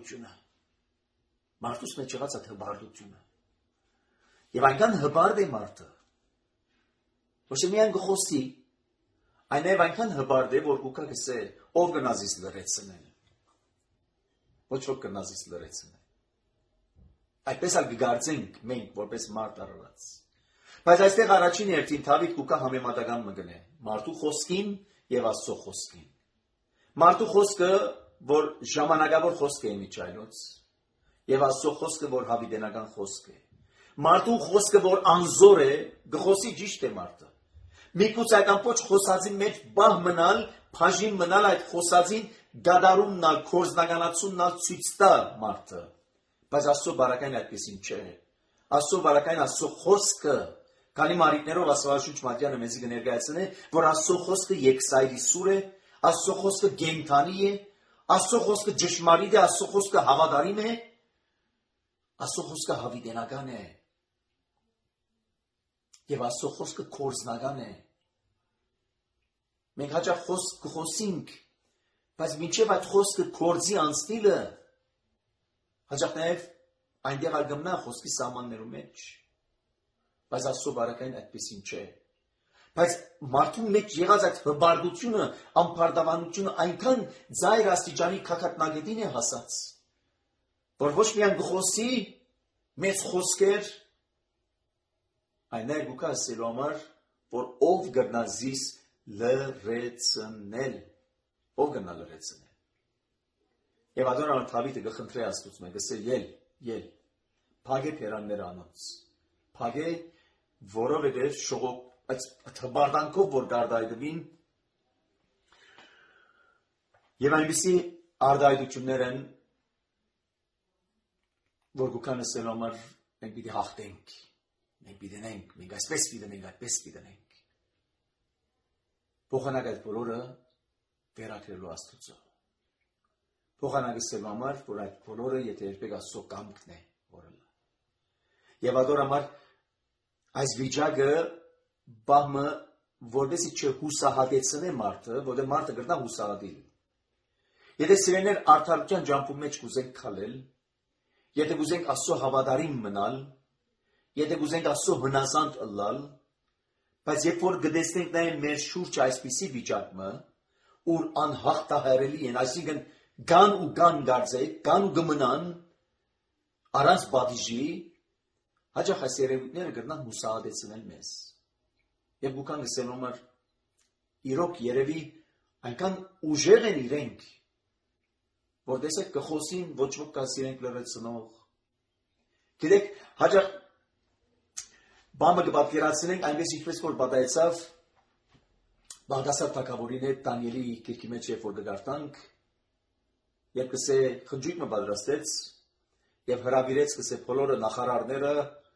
հբարդությունը։ Եվ այնքան հբարդ է մարդը, ոչ թե միայն գխոսի, այն նաև այնքան հբարդ է, որ կուկա գսե, ով գնազիս լրացնել։ Ոչ ոք գնազիս լրացնել։ Այդպես ալ կգարձենք մենք, որպես մարդ առած։ Բայց այստեղ առաջին հերթին Դավիթ կուկա համեմատական մգնե, մարդու խոսքին եւ Աստծո խոսքին։ Մարդու խոսքը, որ ժամանակավոր խոսք է միջայլոց, եւ Աստծո խոսքը, որ հավիտենական խոսք է։ Մարդու խոսքը, որ անզոր է, գխոսի ճիշտ է մարդը։ Միգուցե այդ ամբողջ խոսածի մեջ բահ մնալ, բաժին մնալ այդ խոսածին դադարումն ալ, կորզնականացումն ալ ցույց տա մարդը։ Բայց Աստծո բարակային այդպեսին չէ։ Աստծո բարակային Աստծո խոսքը, քանի մարիտներով Աստվածաշունչ Մատյանը մեզի կներկայացնե, որ Աստծո խոսքը եկսայրիսուր է, Աստծո խոսքը գենթանի է, Աստծո խոսքը ճշմարիտ է, Աստծո խոսքը հավատարիմ է, Աստծո խոսքը հավիտենական է։ Եվ Աստծո խոսքը կորզնական է։ Մենք հաճախ խոսք կխոսենք, բայց մինչև այդ խոսքը կորզի անցնիլը, հաճախ նաև այնտեղ արգմնա խոսքի սահմաններու մեջ։ Բայց Աստծո բարակային այդպեսին չէ։ Բայց մարդու մեջ եղած այդ հբարդությունը, ամփարդավանությունը այնքան ծայր աստիճանի քակատնագետին է հասած, որ ոչ միայն գխոսի մեծ խոսքեր, այն նաև գուկա ասելու համար, որ ով գտնա զիս լրացնել, ով գտնա լրացնել։ Եվ Ադոնան Դավիթը գխնդրե Աստծուց մե, գսե ել, փագե փերաններ անոնց, փագե, որովհետև շողոք այդ հբարդանքով որ գարդայդվին, եւ այնպիսի արդայդություններ են, որ գուքան ասելու համար մենք պիտի հաղթենք, մենք պիտի դնենք, մենք այսպես պիտի դնենք, այդպես պիտի դնենք։ Փոխանակ այդ բոլորը վերակրելու Աստծո։ Փոխանակը սերմամար, որ այդ բոլորը եթե երբեք Աստծո կամքն է որը։ Եվ ադոր համար այս վիճակը բամը որովհետեւ չհուսահատեցնե մարդը, որտեղ մարդը կրնա հուսահատել։ Եթե սիրեներ արդարության ջամփու մեջ կուզենք քալել, եթե կուզենք Աստծո հավատարիմ մնալ, եթե կուզենք Աստծո հնազանդ ըլլալ, բայց երբ որ գտեսնենք նաև մեր շուրջ այսպիսի վիճակը, ուր անհաղթահարելի են, այսինքն գան ու գան գարձեք, գան ու գմնան, առանց բադիժի, հաճախ այս երևույթները կրնան հուսահատեցնել մեզ։ Եվ գուքան գսեն օմար, իրոք երևի այնքան ուժեղ են իրենք, որ տեսեք կխոսին ոչ ոք կա սիրենք լրացնող։ Գիտեք, հաճախ բամը կպատկերացնենք այնպես ինչպես որ պատահեցավ Բաղդասար թագավորին հետ Դանիելի գիրքի մեջ երբ որ կգարտանք, երբ կսե խնջույքը պատրաստեց եւ հրավիրեց կսե բոլորը նախարարները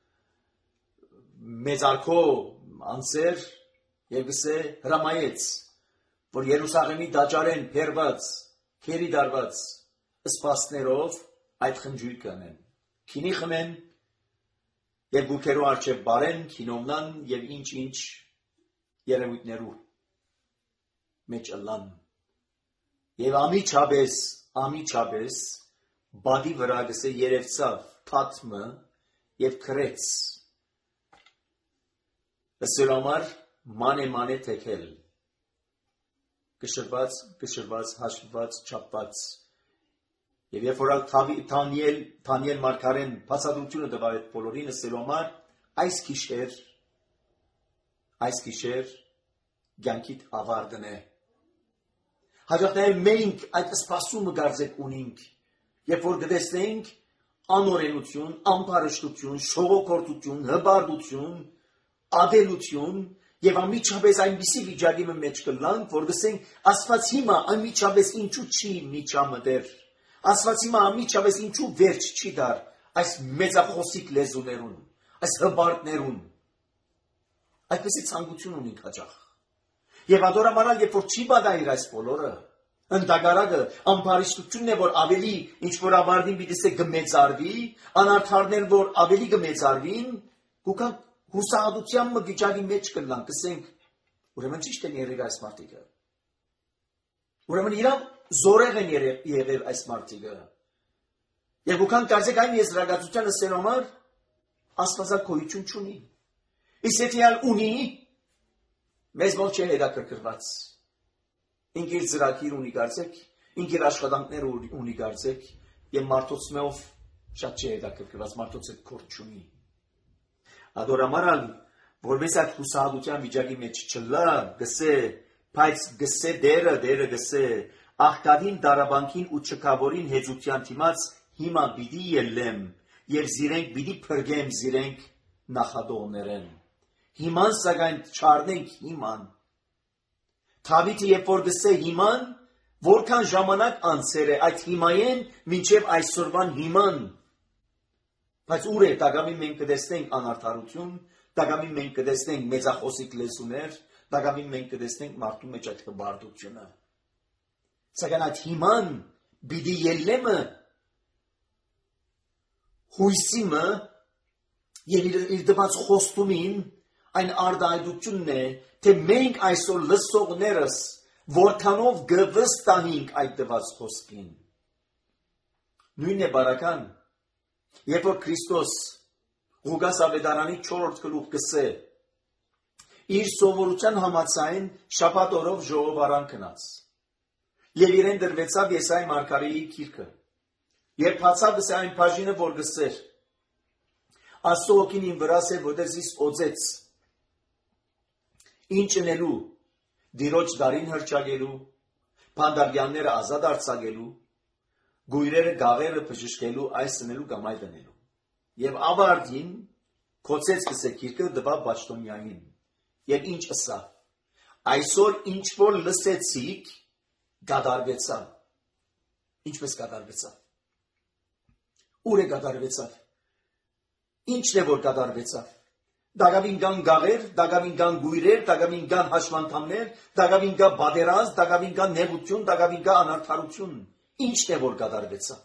մեծարքո անձեր եւ կսե հրամայեց, որ Երուսաղեմի դաճարեն փերված, քերի դարված սպասներով այդ խնջույքը անեն։ Քինի խմեն եւ գուքերու արջև բարեն, քինովնան եւ ինչ երևույթներու մեջ ըլլան։ Եվ ամիջապես բադի վրա գսե երևցավ թաթմը եւ քրեց։ Ասելամար մանե թեքել։ Կշռված, հաշվված, չափված։ Եվ երբ որ Դանիել մարգարեն բացատրությունը տվավ այդ բոլորին, ասելամար այս գիշեր կյանքիդ ավարտն է։ Հաջող նաև մենք այդ սպասումը գարձեք ունենք, երբ որ գտեսնենք անօրենություն, անբարշտություն, շողոքորթություն, հբարդություն, ադելություն եւ ամիջապես այնպիսի վիճակի մեջ կլանք, որ գսենք Աստված հիմա ամիջապես ինչու չի միջամտեր, Աստված հիմա ամիջապես ինչու վերջ չի դար այս մեծախոսիկ լեզուներուն, այս հբարդներուն։ Այդպիսի ցանկություն ունենք հաճախ։ Եվ ադորամարալ, երբ որ չի բադայր այս բոլորը, ընդդակարակը ամբարիշտությունն է, որ ավելի ինչ որ ավարտին պիտի սե գմեծարվի, անարդարներ, որ ավելի գմեծարվին, գուքան հուսահատության վիճակի մեջ կլան, կսենք, ուրեմն ճիշտ են եղել այս մարդիկը։ Ուրեմն իրավ զորեղ են եղել այս մարդիկը։ Եվ գուքան կարծեք այն եզրակացությանը սերոմար աստվածակոյություն չունի։ Իսկ եթե ունի, մեզ մոտ չէ հետաքրքրված։ Ինք իր ծրագիր ունի կարծեք, ինք իր աշխատանքներ ունի կարծեք, եւ մարդոցմեով շատ չէ հետաքրքրված, մարդոց հետ կորդ չունի։ Ադորամարալ, որպես այդ հուսահատության վիճակի մեջ չլա, գսե, բայց գսե դերը գսե, աղտավին դարաբանքին ու չկավորին հեծության թիմաց հիմա պիտի ելեմ, եւ զիրենք պիտի փրկեմ զիրենք նախադողներեն։ Հիման սակայն չառնենք հիման։ Թավիթը երբ որ գսե հիման, որքան ժամանակ անցեր է այդ հիմայեն մինչև այսօրվան հիման։ Բայց ուր է դագամի մենք կտեսնենք անարդարություն, դագամի մենք կտեսնենք մեծախոսիկ լեզուներ, դագամի մենք կտեսնենք մարդու մեջ այդ հբարդությունը։ Սակայն այդ հիման բիդի ելլեմը հույսիմը եւ իր դված խոստումին այն արդայդությունն է, թե մենք այսօր լսողներս որքանով գվստահենք այդ դված խոսքին։ Նույնն է բարական, երբ որ Քրիստոս Ղուկաս ավետարանի 4-րդ գլուխ գսե, իր սովորության համաձայն շաբաթ օրով ժողովարան գնաց։ Եվ իրեն դրվեցավ Եսայի մարգարեի գիրքը։ Երբ հացավ գսե այն բաժինը, որ գսեր, Աստծո հոգին իմ վրաս է, որտեղ զիս օծեց, ինչ ընելու, դիրոջ դարին հրճագելու, փանդարյանները ազատ արձակելու, գույրերը գաղերը բժշկելու, այս ընելու կամ այդ ընելու։ Եվ ավարտին քոցեց գսե գիրքը դվա Բաշտոնյանին։ Եվ ինչ ըսա, այսօր ինչ որ լսեցիք, գադարվեցավ։ Ինչպես գադարվեցավ։ Ուր է գադարվեցավ։ Ինչն է որ գադարվեցավ։ Դակավին կան գաղեր, դակավին կան գույրեր, դակավին կան հաշվանդամներ, դակավին կա բادرած, դակավին կա նեղություն, դակավին կա անարդարություն։ Ինչն է որ կատարվեցավ։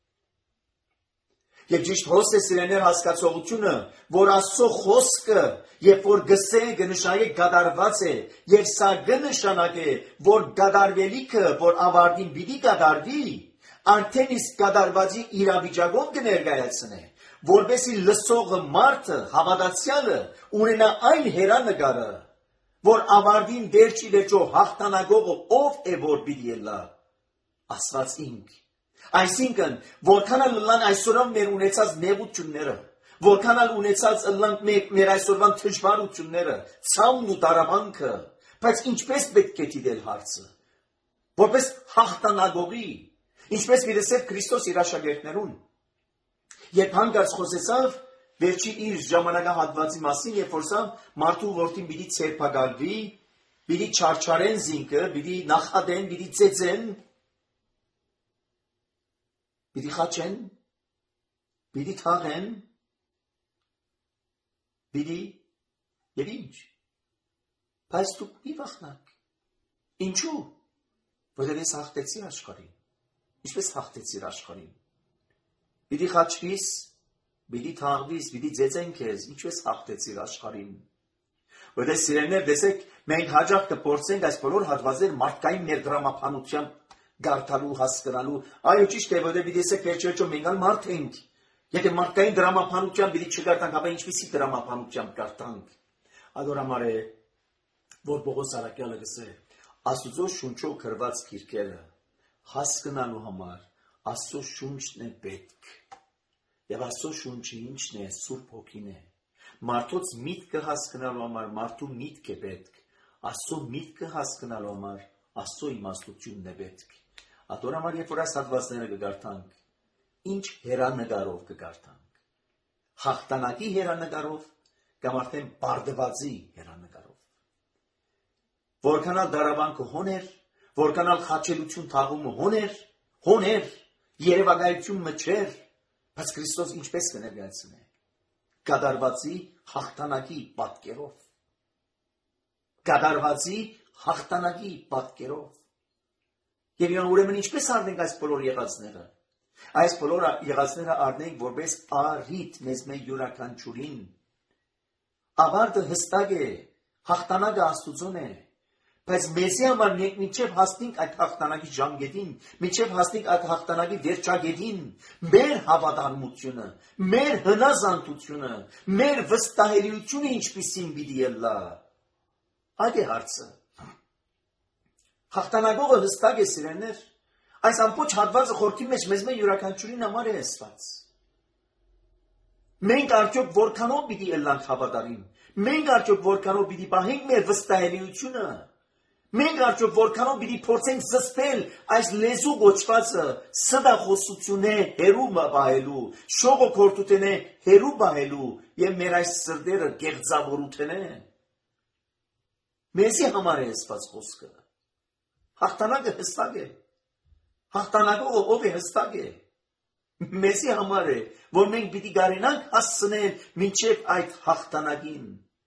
Եվ ճիշտ հոս է սիրեներ հասկացողությունը, որ Աստծո խոսքը, երբ որ գսե կնշանակե կատարված է, եւ սա կնշանակե, որ կատարվելիքը, որ ավարտին պիտի կատարվի, արդեն իսկ կատարվածի իրավիճակով կներկայացնե, որովհետեւ լսողը մարդը, հավատացյալը ունենա այն հերանեկարը, որ ավարտին դեր չի վերջո հաղթանակողը ով է որ պիտի ելա, Աստված ինք։ Այսինքն, որքան լան այսօրով մեր ունեցած նեղությունները, որքան ունեցած լան մեր այսօրվան դժվարությունները, ցավն ու դարավանքը, բայց ինչպես պետք է դիտել հարցը, որպես հաղթանակողի, ինչպես վիրեսեր Քրիստոս իր աշակերտներուն, երբ հանկարծ խոսեցավ վերջի իր ժամանակահատվածի մասին, երբ որ սա մարդու որդին պիտի ցերպակալվի, պիտի չարչարեն զինքը, պիտի նախադեն, պիտի ծեծեն, պիտի խաչեն, պիտի թաղեն, պիտի և ինչ, բայց դուք մի վախնաք, ինչու, որև ես հաղթեցի աշխարհին, ինչպես հաղթեցիր աշխարհին, պիտի խաչվիս, պիտի թաղվիս, պիտի ծեծեն քեզ, ինչպես հաղթեցիր աշխարհին, որև սիրելիներ, տեսեք, մենք հաճախ կփորձենք այս բոլոր հատվածներ մարդկային ներդրամապանությամբ գարտալու, հասկանալու, այո ճիշտ է, որովհետև դեսեք վերջերջո մենք ալ մարդ ենք, եթե մարդկային դրամապանությամբ պիտի չգարտանք, ապա ինչպիսի դրամապանությամբ գարտանք, ադոր համար է, որ Պողոս առաքյալը գսե, Աստուծո շունչով գրված գիրքերը հասկանալու համար Աստծո շունչն է պետք, եւ Աստծո շունչը ինչն է, Սուրբ Հոգին է, մարդոց միտքը հասկանալու համար մարդու միտք է պետք, Աստծո միտքը հասկանալու համար Աստծո իմաստությունն է պետք, ադոր համար երբ որ այս հատվածները կգարտանք, ինչ հերանեկարով կգարտանք, հաղթանակի հերանեկարով կամ արդեն բարդվածի հերանեկարով, որքանալ դարավանքը հոներ, որքանալ խաչելություն թաղումը հոներ, երևակայություն մչեր, բայց Քրիստոս ինչպես կներկայացնե, կատարվածի հաղթանակի պատկերով, Եվ ուրեմն ինչպես առնենք այս բոլոր եղածները, այս բոլոր եղածները առնենք որպես առիթ մեզ մեր յուրաքանչյուրին, ավարտը հստակ է, հաղթանակը Աստուծոն է, բայց մեզի համար մենք մինչև հասնենք այդ հաղթանակի ժամկետին, մինչև հասնենք այդ հաղթանակի վերջագետին, մեր հավատարմությունը, մեր հնազանդությունը, մեր վստահելիությունը ինչպիսին պիտի ելա, այդ է հարցը։ Հաղթանակողը հստակ է սիրելիներ, այս ամբողջ հատվածը խորքի մեջ մեզ մեր յուրաքանչյուրին համար է հսված։ Մենք արդյոք որքանով պիտի ելանք հավատարիմ, մենք արդյոք որքանով պիտի պահենք մեր վստահելիությունը, մենք արդյոք որքանով պիտի փորձենք զսպել այս լեզու գոչվածը սդախոսությունը հերու բահելու, շողոքորթութենե հերու բահելու եւ մեր այս սրտերը կեղծավորութենե։ Մեզի համար է հսված խոսքը։ Հաղթանակը հստակ է, հաղթանակողը ով է հստակ է, մեզի համար է, որ մենք պիտի կարենանք հասցնել մինչև այդ հաղթանակին,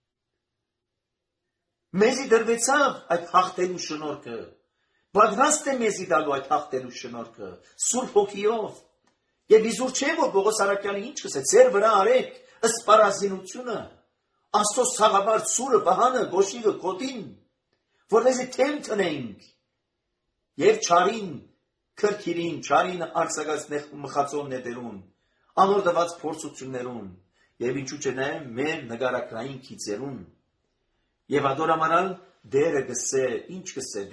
մեզի դրվեցավ այդ հաղթելու շնորհքը, պատրաստ է մեզի տալու այդ հաղթելու շնորհքը, Սուրբ Հոգիով, եւ իզուր չէ, որ Պողոս առաքյալը ինչ կսե, ձեր վրա արեք ըսպարազինությունը, Աստծո ցաղավարտ սուրը, վահանը, գոշիգը, կոտին, որովհետեւ թեմ տնենք, Եվ չարին, քրքիրին, չարին արձակած մխածոն նետերուն, անորդված փորձություններուն, եւ ինչու չէ մեր նկարակրային քիծերուն, եւ ադորամանալ դերը գսե, ինչ գսե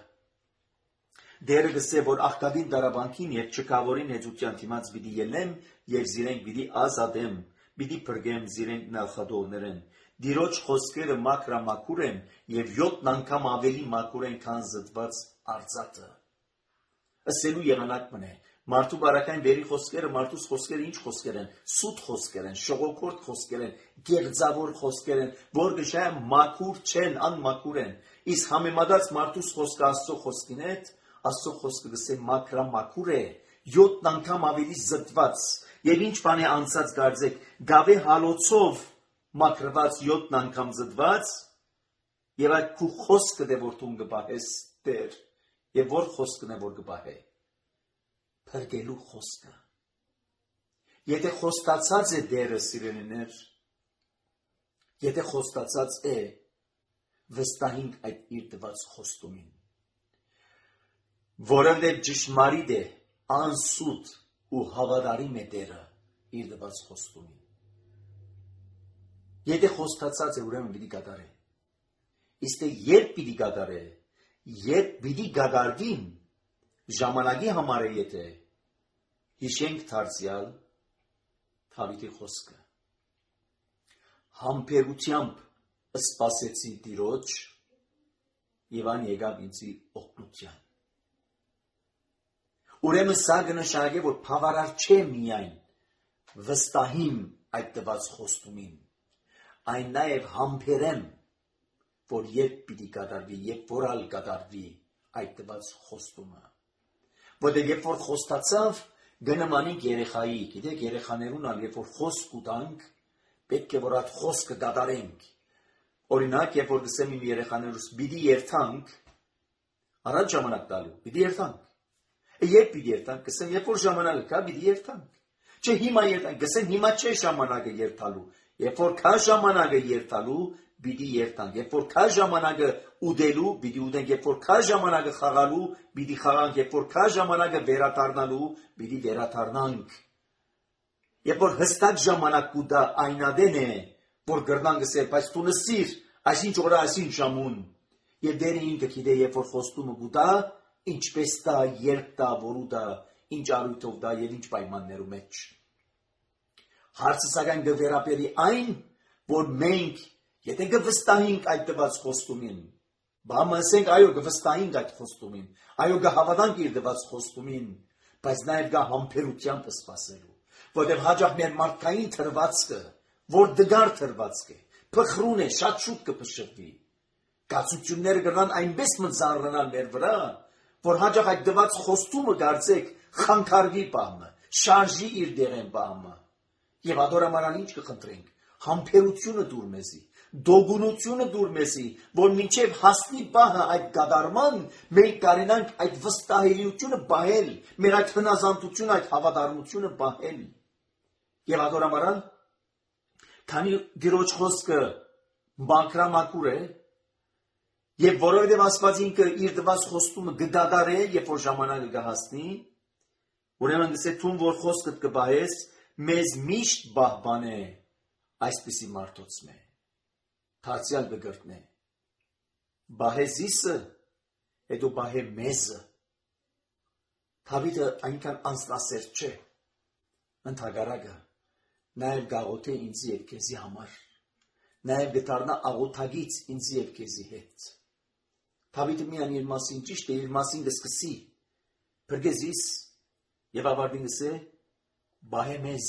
դերը գսե, որ աղկադին դարաբանքին եւ չկավորին հեծության դիմաց պիտի ելնեմ եւ զիրենք պիտի ազատեմ, պիտի փրկեմ զիրենք նախադողներեն, դիրոջ խոսքերը մաքրամաքուր են եւ 7 անգամ ավելի մաքուր են, քան զտված արծաթը։ Ասելու եղանակ մնե, մարդու բարակային բերի խոսքերը, մարդուս խոսքերը ինչ խոսքեր են, սուտ խոսքեր են, շողոքորդ խոսքեր են, գեղձավոր խոսքեր են, որ գշայ մաքուր չեն, անմաքուր են, իսկ համեմատած մարդուս խոսքը Աստծո խոսքին հետ, Աստծո խոսքը գսե մաքրամաքուր է, 7 անգամ ավելի զտված, եւ ինչ բան է անցած գարձեք, գավե հալոցով մաքրված 7 անգամ զդված, եւ այդ քու խոսքը դե որ տուն կբահես դեր, եւ որ խոսքն է որ կբահե, փրկելու խոսքը։ Եթե խոստացած է դերը սիրելիներ, եթե խոստացած է, վստահենք այդ իր տված խոստումին, որովհետև ճշմարիտ է, անսուտ ու հավատարիմ է դերը իր տված խոստումին։ Եթե խոստացած է, ուրեմն պիտի կատարե։ Իսկ թե երբ պիտի կատարե, երբ պիտի կատարվին, ժամանակի համար է եթե, հիշենք դարձյալ Դավիթի խոսքը։ Համբերությամբ սպասեցի Տիրոջ, եւ ան եկավ ինձի օգնության։ Ուրեմն սա կնշանակե, որ բավարար չէ միայն վստահիմ այդ տված խոստումին, այն նաև համբերեմ, որ երբ պիտի կատարվի, երբ որ ալ կատարվի այդ տված խոստումը։ Որտեղ երբ որ խոստացավ, գնմանինք երեխայի, գիտեք, երեխաներուն ալ երբ որ խոսք ուտանք, պետք է որ այդ խոսքը կատարենք։ Օրինակ, երբ որ գսեմ իմ երեխաներուս պիտի երթանք, առաջ ժամանակ տալու, պիտի երթանք։ Երբ պիտի երթանք, գսեմ, երբ որ ժամանակը կա, պիտի երթանք։ Չէ, հիմա երթանք, գսեմ, հիմա չէ ժամանակը երթալու։ Երբ որ կա ժամանակը երթալու, պիտի երթանք։ Երբ որ կա ժամանակը ուտելու, պիտի ուտենք։ Երբ որ կա ժամանակը խաղալու, պիտի խաղանք։ Երբ որ կա ժամանակը վերադառնալու, պիտի վերադառնանք։ Երբ որ հստակ ժամանակ կուտա այնադեն է, որ գրնան գսել, բայց դու նսիր, այսինչ օրա, այսինչ ժամուն։ Եվ դերը ինքը գիտե, երբ որ խոստումը կուտա, ինչպես դա, երբ դա, որու դա, ինչ առույթով դա եւ ինչ պայմաններու մեջ։ Հարցը սակայն կվերապերի այն, որ մենք, եթե կվստահենք այդ տված խոստումին, բամը ասենք այո կվստահենք այդ խոստումին, այո կհավատանք իր տված խոստումին, բայց նաեւ կա համբերությամբ սպասելու, որտեղ հաջող մեր մարդկային թրվածքը, որ դգար թրվածք է, փխրուն է, շատ շուտ կփշրվի։ Կացությունները կգնան այնպես մծառնալ մեր վրա, որ հաջող այդ տված խոստումը դարձեք խանգարվի բամը, շարժի իր դերեն բամը։ Եվ ադորամանան ինչ կխնդրենք, համբերությունը դուր մեզի, դոգունությունը դուր մեզի, որ մինչև հասնի բահը այդ գադարման, մենք կարենանք այդ վստահելիությունը բահել, մեր այդ հնազանդությունը, այդ հավատարմությունը բահել։ Եվ ադորամանան, քանի Տիրոջ խոսքը մաքրամաքուր է, եւ որովհետեւ Աստված ինքը իր տված խոստումը կդադարե, երբ որ ժամանակը կհասնի, ուրեմն դեսե թուն որ խոսքդ կբահես, մեզ միշտ բահբան է այսպիսի մարդոցմե, թարցյալ բգրտնե, բահե զիսը, հետո բահե մեզը, Դավիթը այնքան անձնասեր չէ, ընդհակառակը, նաև գաղոթե ինձի և քեզի համար, նաև գտարնա աղոթագից ինձի և քեզի հետ։ Դավիթը միան իր մասին ճիշտ է, իր մասին կսկսի, փրկեզիս եւ ավարտին գսե բահե մեզ։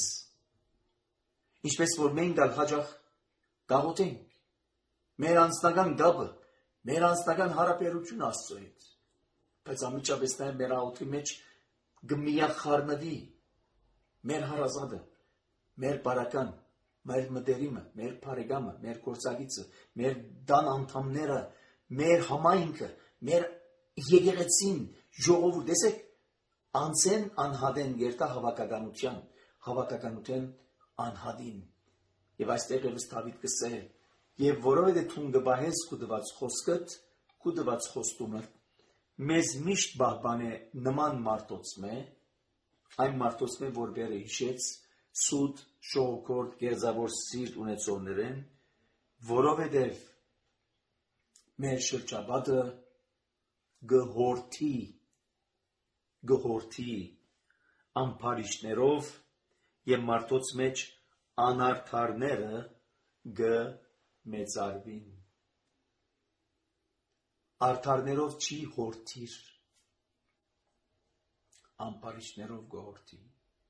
Ինչպես որ մենք դալ հաջող գաղոթենք, մեր անձնական գաբը, մեր անձնական հարաբերություն Աստծո հետ, բայց անմիջապես նաև մեր աղոթքի մեջ գմիախառնվի մեր հարազատը, մեր բարական, մեր մտերիմը, մեր բարեկամը, մեր գործակիցը, մեր տան անդամները, մեր համայնքը, մեր եկեղեցին, ժողովուրդ, տեսեք, անցեն անհատեն երթա հավաքականության անհատին։ Եվ այստեղ ևս Դավիթ կսե, եւ որովհետեւ թուն գբահես քու դված խոսքդ, քու դված խոստումը, մեզ միշտ բահբան է նման մարդոցմե, այն մարդոցմե, որ բերը հիշեց, սուտ, շողոքորդ, գերզավոր սիրտ ունեցողներեն, որովհետև մեր շրջապատը գհորթի ամբարիշներով և մարդոց մեջ անարդարները գմեծարվին։ Արդարներով չի հորթիր, ամբարիշներով գհորթի։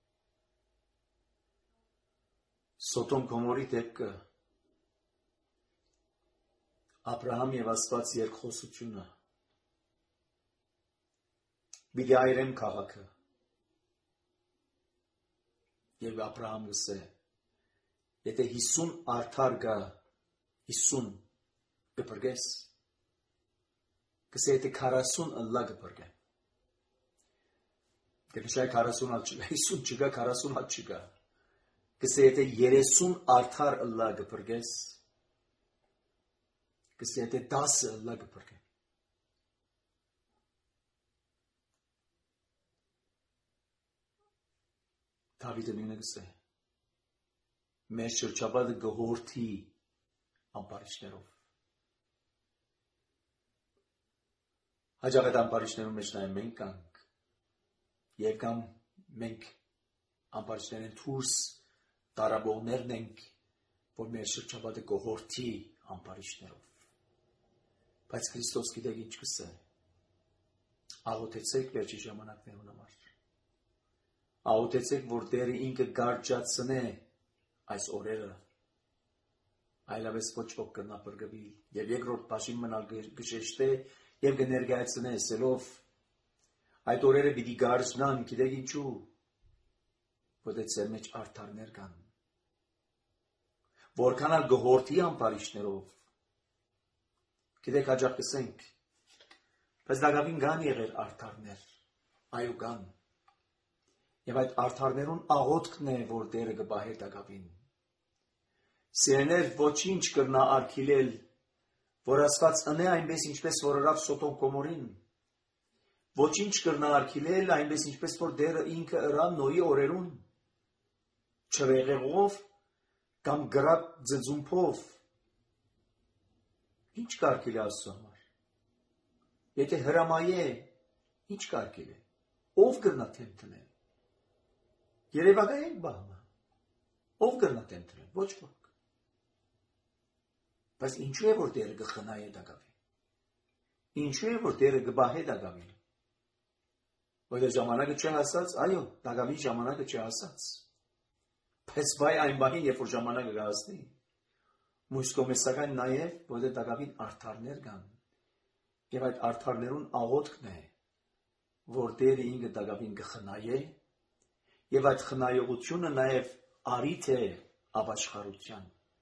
Սոդոմ Գոմորի դեպքը, Աբրահամ և Աստված երկխոսությունը, պիտի այրեմ քաղաքը, և Աբրահամ գսե, Եթե 50 արդար գա, 50 կփրկես, կսե եթե 40 ըլլա կփրկեմ։ Կնշայ 40 ալ չգա, 50 չգա, 40 ալ չգա։ Կսե եթե 30 արդար ըլլա կփրկես, կսե եթե 10 ըլլա կփրկեմ։ Դավիթը նույնը կսե։ Մեր շրջապատը գողորթի ամպարիչներով։ Հաջող այդ ամպարիչներում մեջ նաև մենք կանք և կամ մենք ամպարիչներեն թուրս տարաբողներն ենք, որ մեր շրջապատը գողորթի ամպարիչներով։ Բայց Քրիստոս գիտեք ինչ կսե։ Աղոթեցեք վերջի ժամանակներուն համար։ Աղոթեցեք, որ Տերը ինքը գարջացնե այս օրերը, այլապես ոչ ոք կնա բրգվի, և երկրորդ բաժին մնալ գշեշտե և կներգայացնե սելով, այդ օրերը պիտի գարջնան, գիտեք ինչու, որ ձեր մեջ արդարներ կան, որքան ալ գողորթի ամպարիչներով, գիտեք հաջող կսենք, բայց դակավին կան եղեր արդարներ, այո կան, և այդ արդարներուն աղոթքն է, որ Տերը կպահե դակավին։ Սիրեներ ոչինչ կրնա արգիլել, որ Աստված ընե այնպես ինչպես որ ըրավ Սոդոմ Գոմորին, ոչինչ կրնա արգիլել այնպես ինչպես որ Տերը ինքը ըրավ Նոյի օրերուն, չվեղեղով կամ գրապ ձձումփով, ինչ կարգիլ է Աստծո համար։ Եթե հրամայե, ինչ կարգիլ է, ով կրնա թեմթնել։ Երևակայեք բահմը, ով կրնա թեմթնել, ոչ ոք։ Բայց ինչու է, որ Տերը կխնայ է դակավին։ Ինչու է, որ Տերը կբահե դակավին։ Որ դե ժամանակը չի հասած, այո, դակավին ժամանակը չի հասած։ Բայց բայ այն բահին, երբ որ ժամանակը կհասնի, մույս կոմեսական նաև, որ դե դակավին արդարներ կան։ Եվ այդ արդարներուն աղոթքն է, որ Տերը ինքը դակավին կխնայե, և այդ խնայողությունը նաև արիթ է ապաշխարության։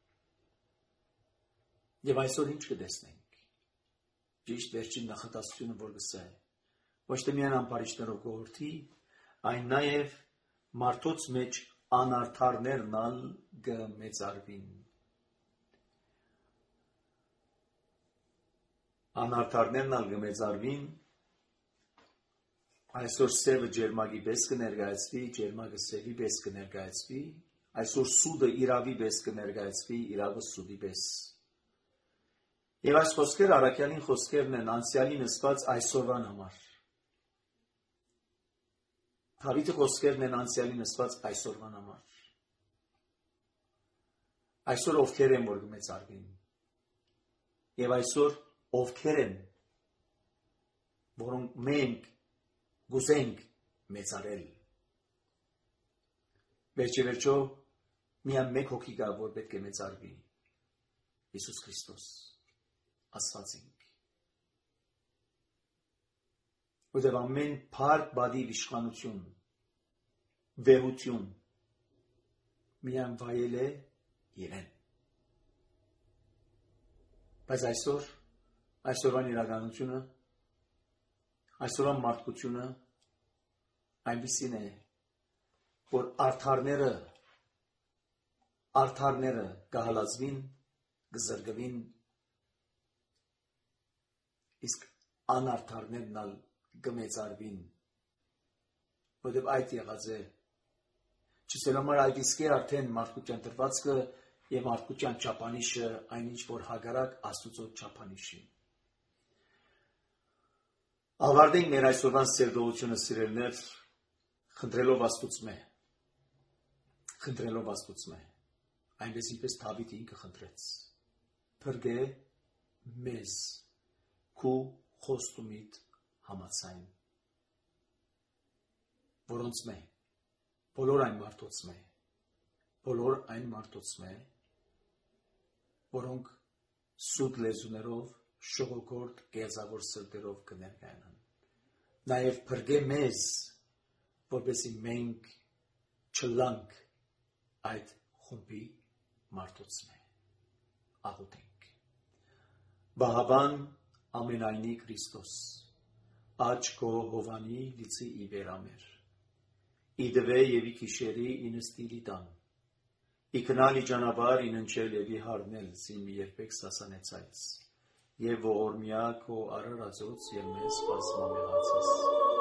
Եվ այսօր ինչ կտեսնենք։ Ճիշտ վերջին նախատասությունը, որ գսե, ոչ թե միայն ամպարիչներով գողորթի, այն նաև մարդոց մեջ անարդարներն ալ կմեծարվին։ Անարդարներն ալ կմեծարվին, այսօր սևը ջերմագի պես կներգայացվի, ջերմագը սևի պես կներգայացվի, այսօր սուդը իրավի պես կներգայացվի, իրավը սուդի պես։ Եվ այս խոսքերը առաքյալին խոսքերն են անցյալին ասված այսօրվան համար։ Դավիթի խոսքերն են անցյալին ասված այսօրվան համար։ Այսօր ովքեր են որ կմեծարվին։ Եվ այսօր ովքեր են, որոնք մենք գուզենք մեծարել։ Վերջո միայն մեկ հոգի կա, որ պետք է մեծարվի։ Հիսուս Քրիստոս, Աստված ինք։ Որտեղ ամեն փառք, բադիվ, իշխանություն, վեհություն միայն վայել է իրեն։ Բայց այսօրվան իրականությունը, այսօրվան մարդկությունը այնպիսին է, որ արդարները կհալածվին, կզրկվին, իսկ անարդարներն ալ կմեծարվին, որտև այդ եղած է, չսելոմար այդ իսկ է արդեն մարդկության տրվածքը և մարդկության չափանիշը այն ինչ որ հագարակ Աստուծո չափանիշի։ Ավարտենք մեր այսօրվան սերտողությունը սիրելներ, խնդրելով Աստուծմե, այնպես ինչպես Դավիթը ինքը խնդրեց, փրկե մեզ քու խոստումիդ համաձայն, որոնցմե, բոլոր այն մարդոցմե, որոնք սուտ լեզուներով, շողոքորդ, կեղծավոր սրտերով կներկայանան։ Նաև փրկե մեզ, որպեսզի մենք չլանք այդ խումբի մարդոցն է։ Աղոթենք։ Բահավան ամենայնի Քրիստոս, աչ քո հովանի լիցի իվերամեր, իդվե եւ իքիշերի ինստիլի տան, իքնալի ճանապարհ ինընչել եւ իհարնել զին երբեք սասանեցայց, եւ ողորմյա քո արարածոց եւ մեզ բազմամեղացես։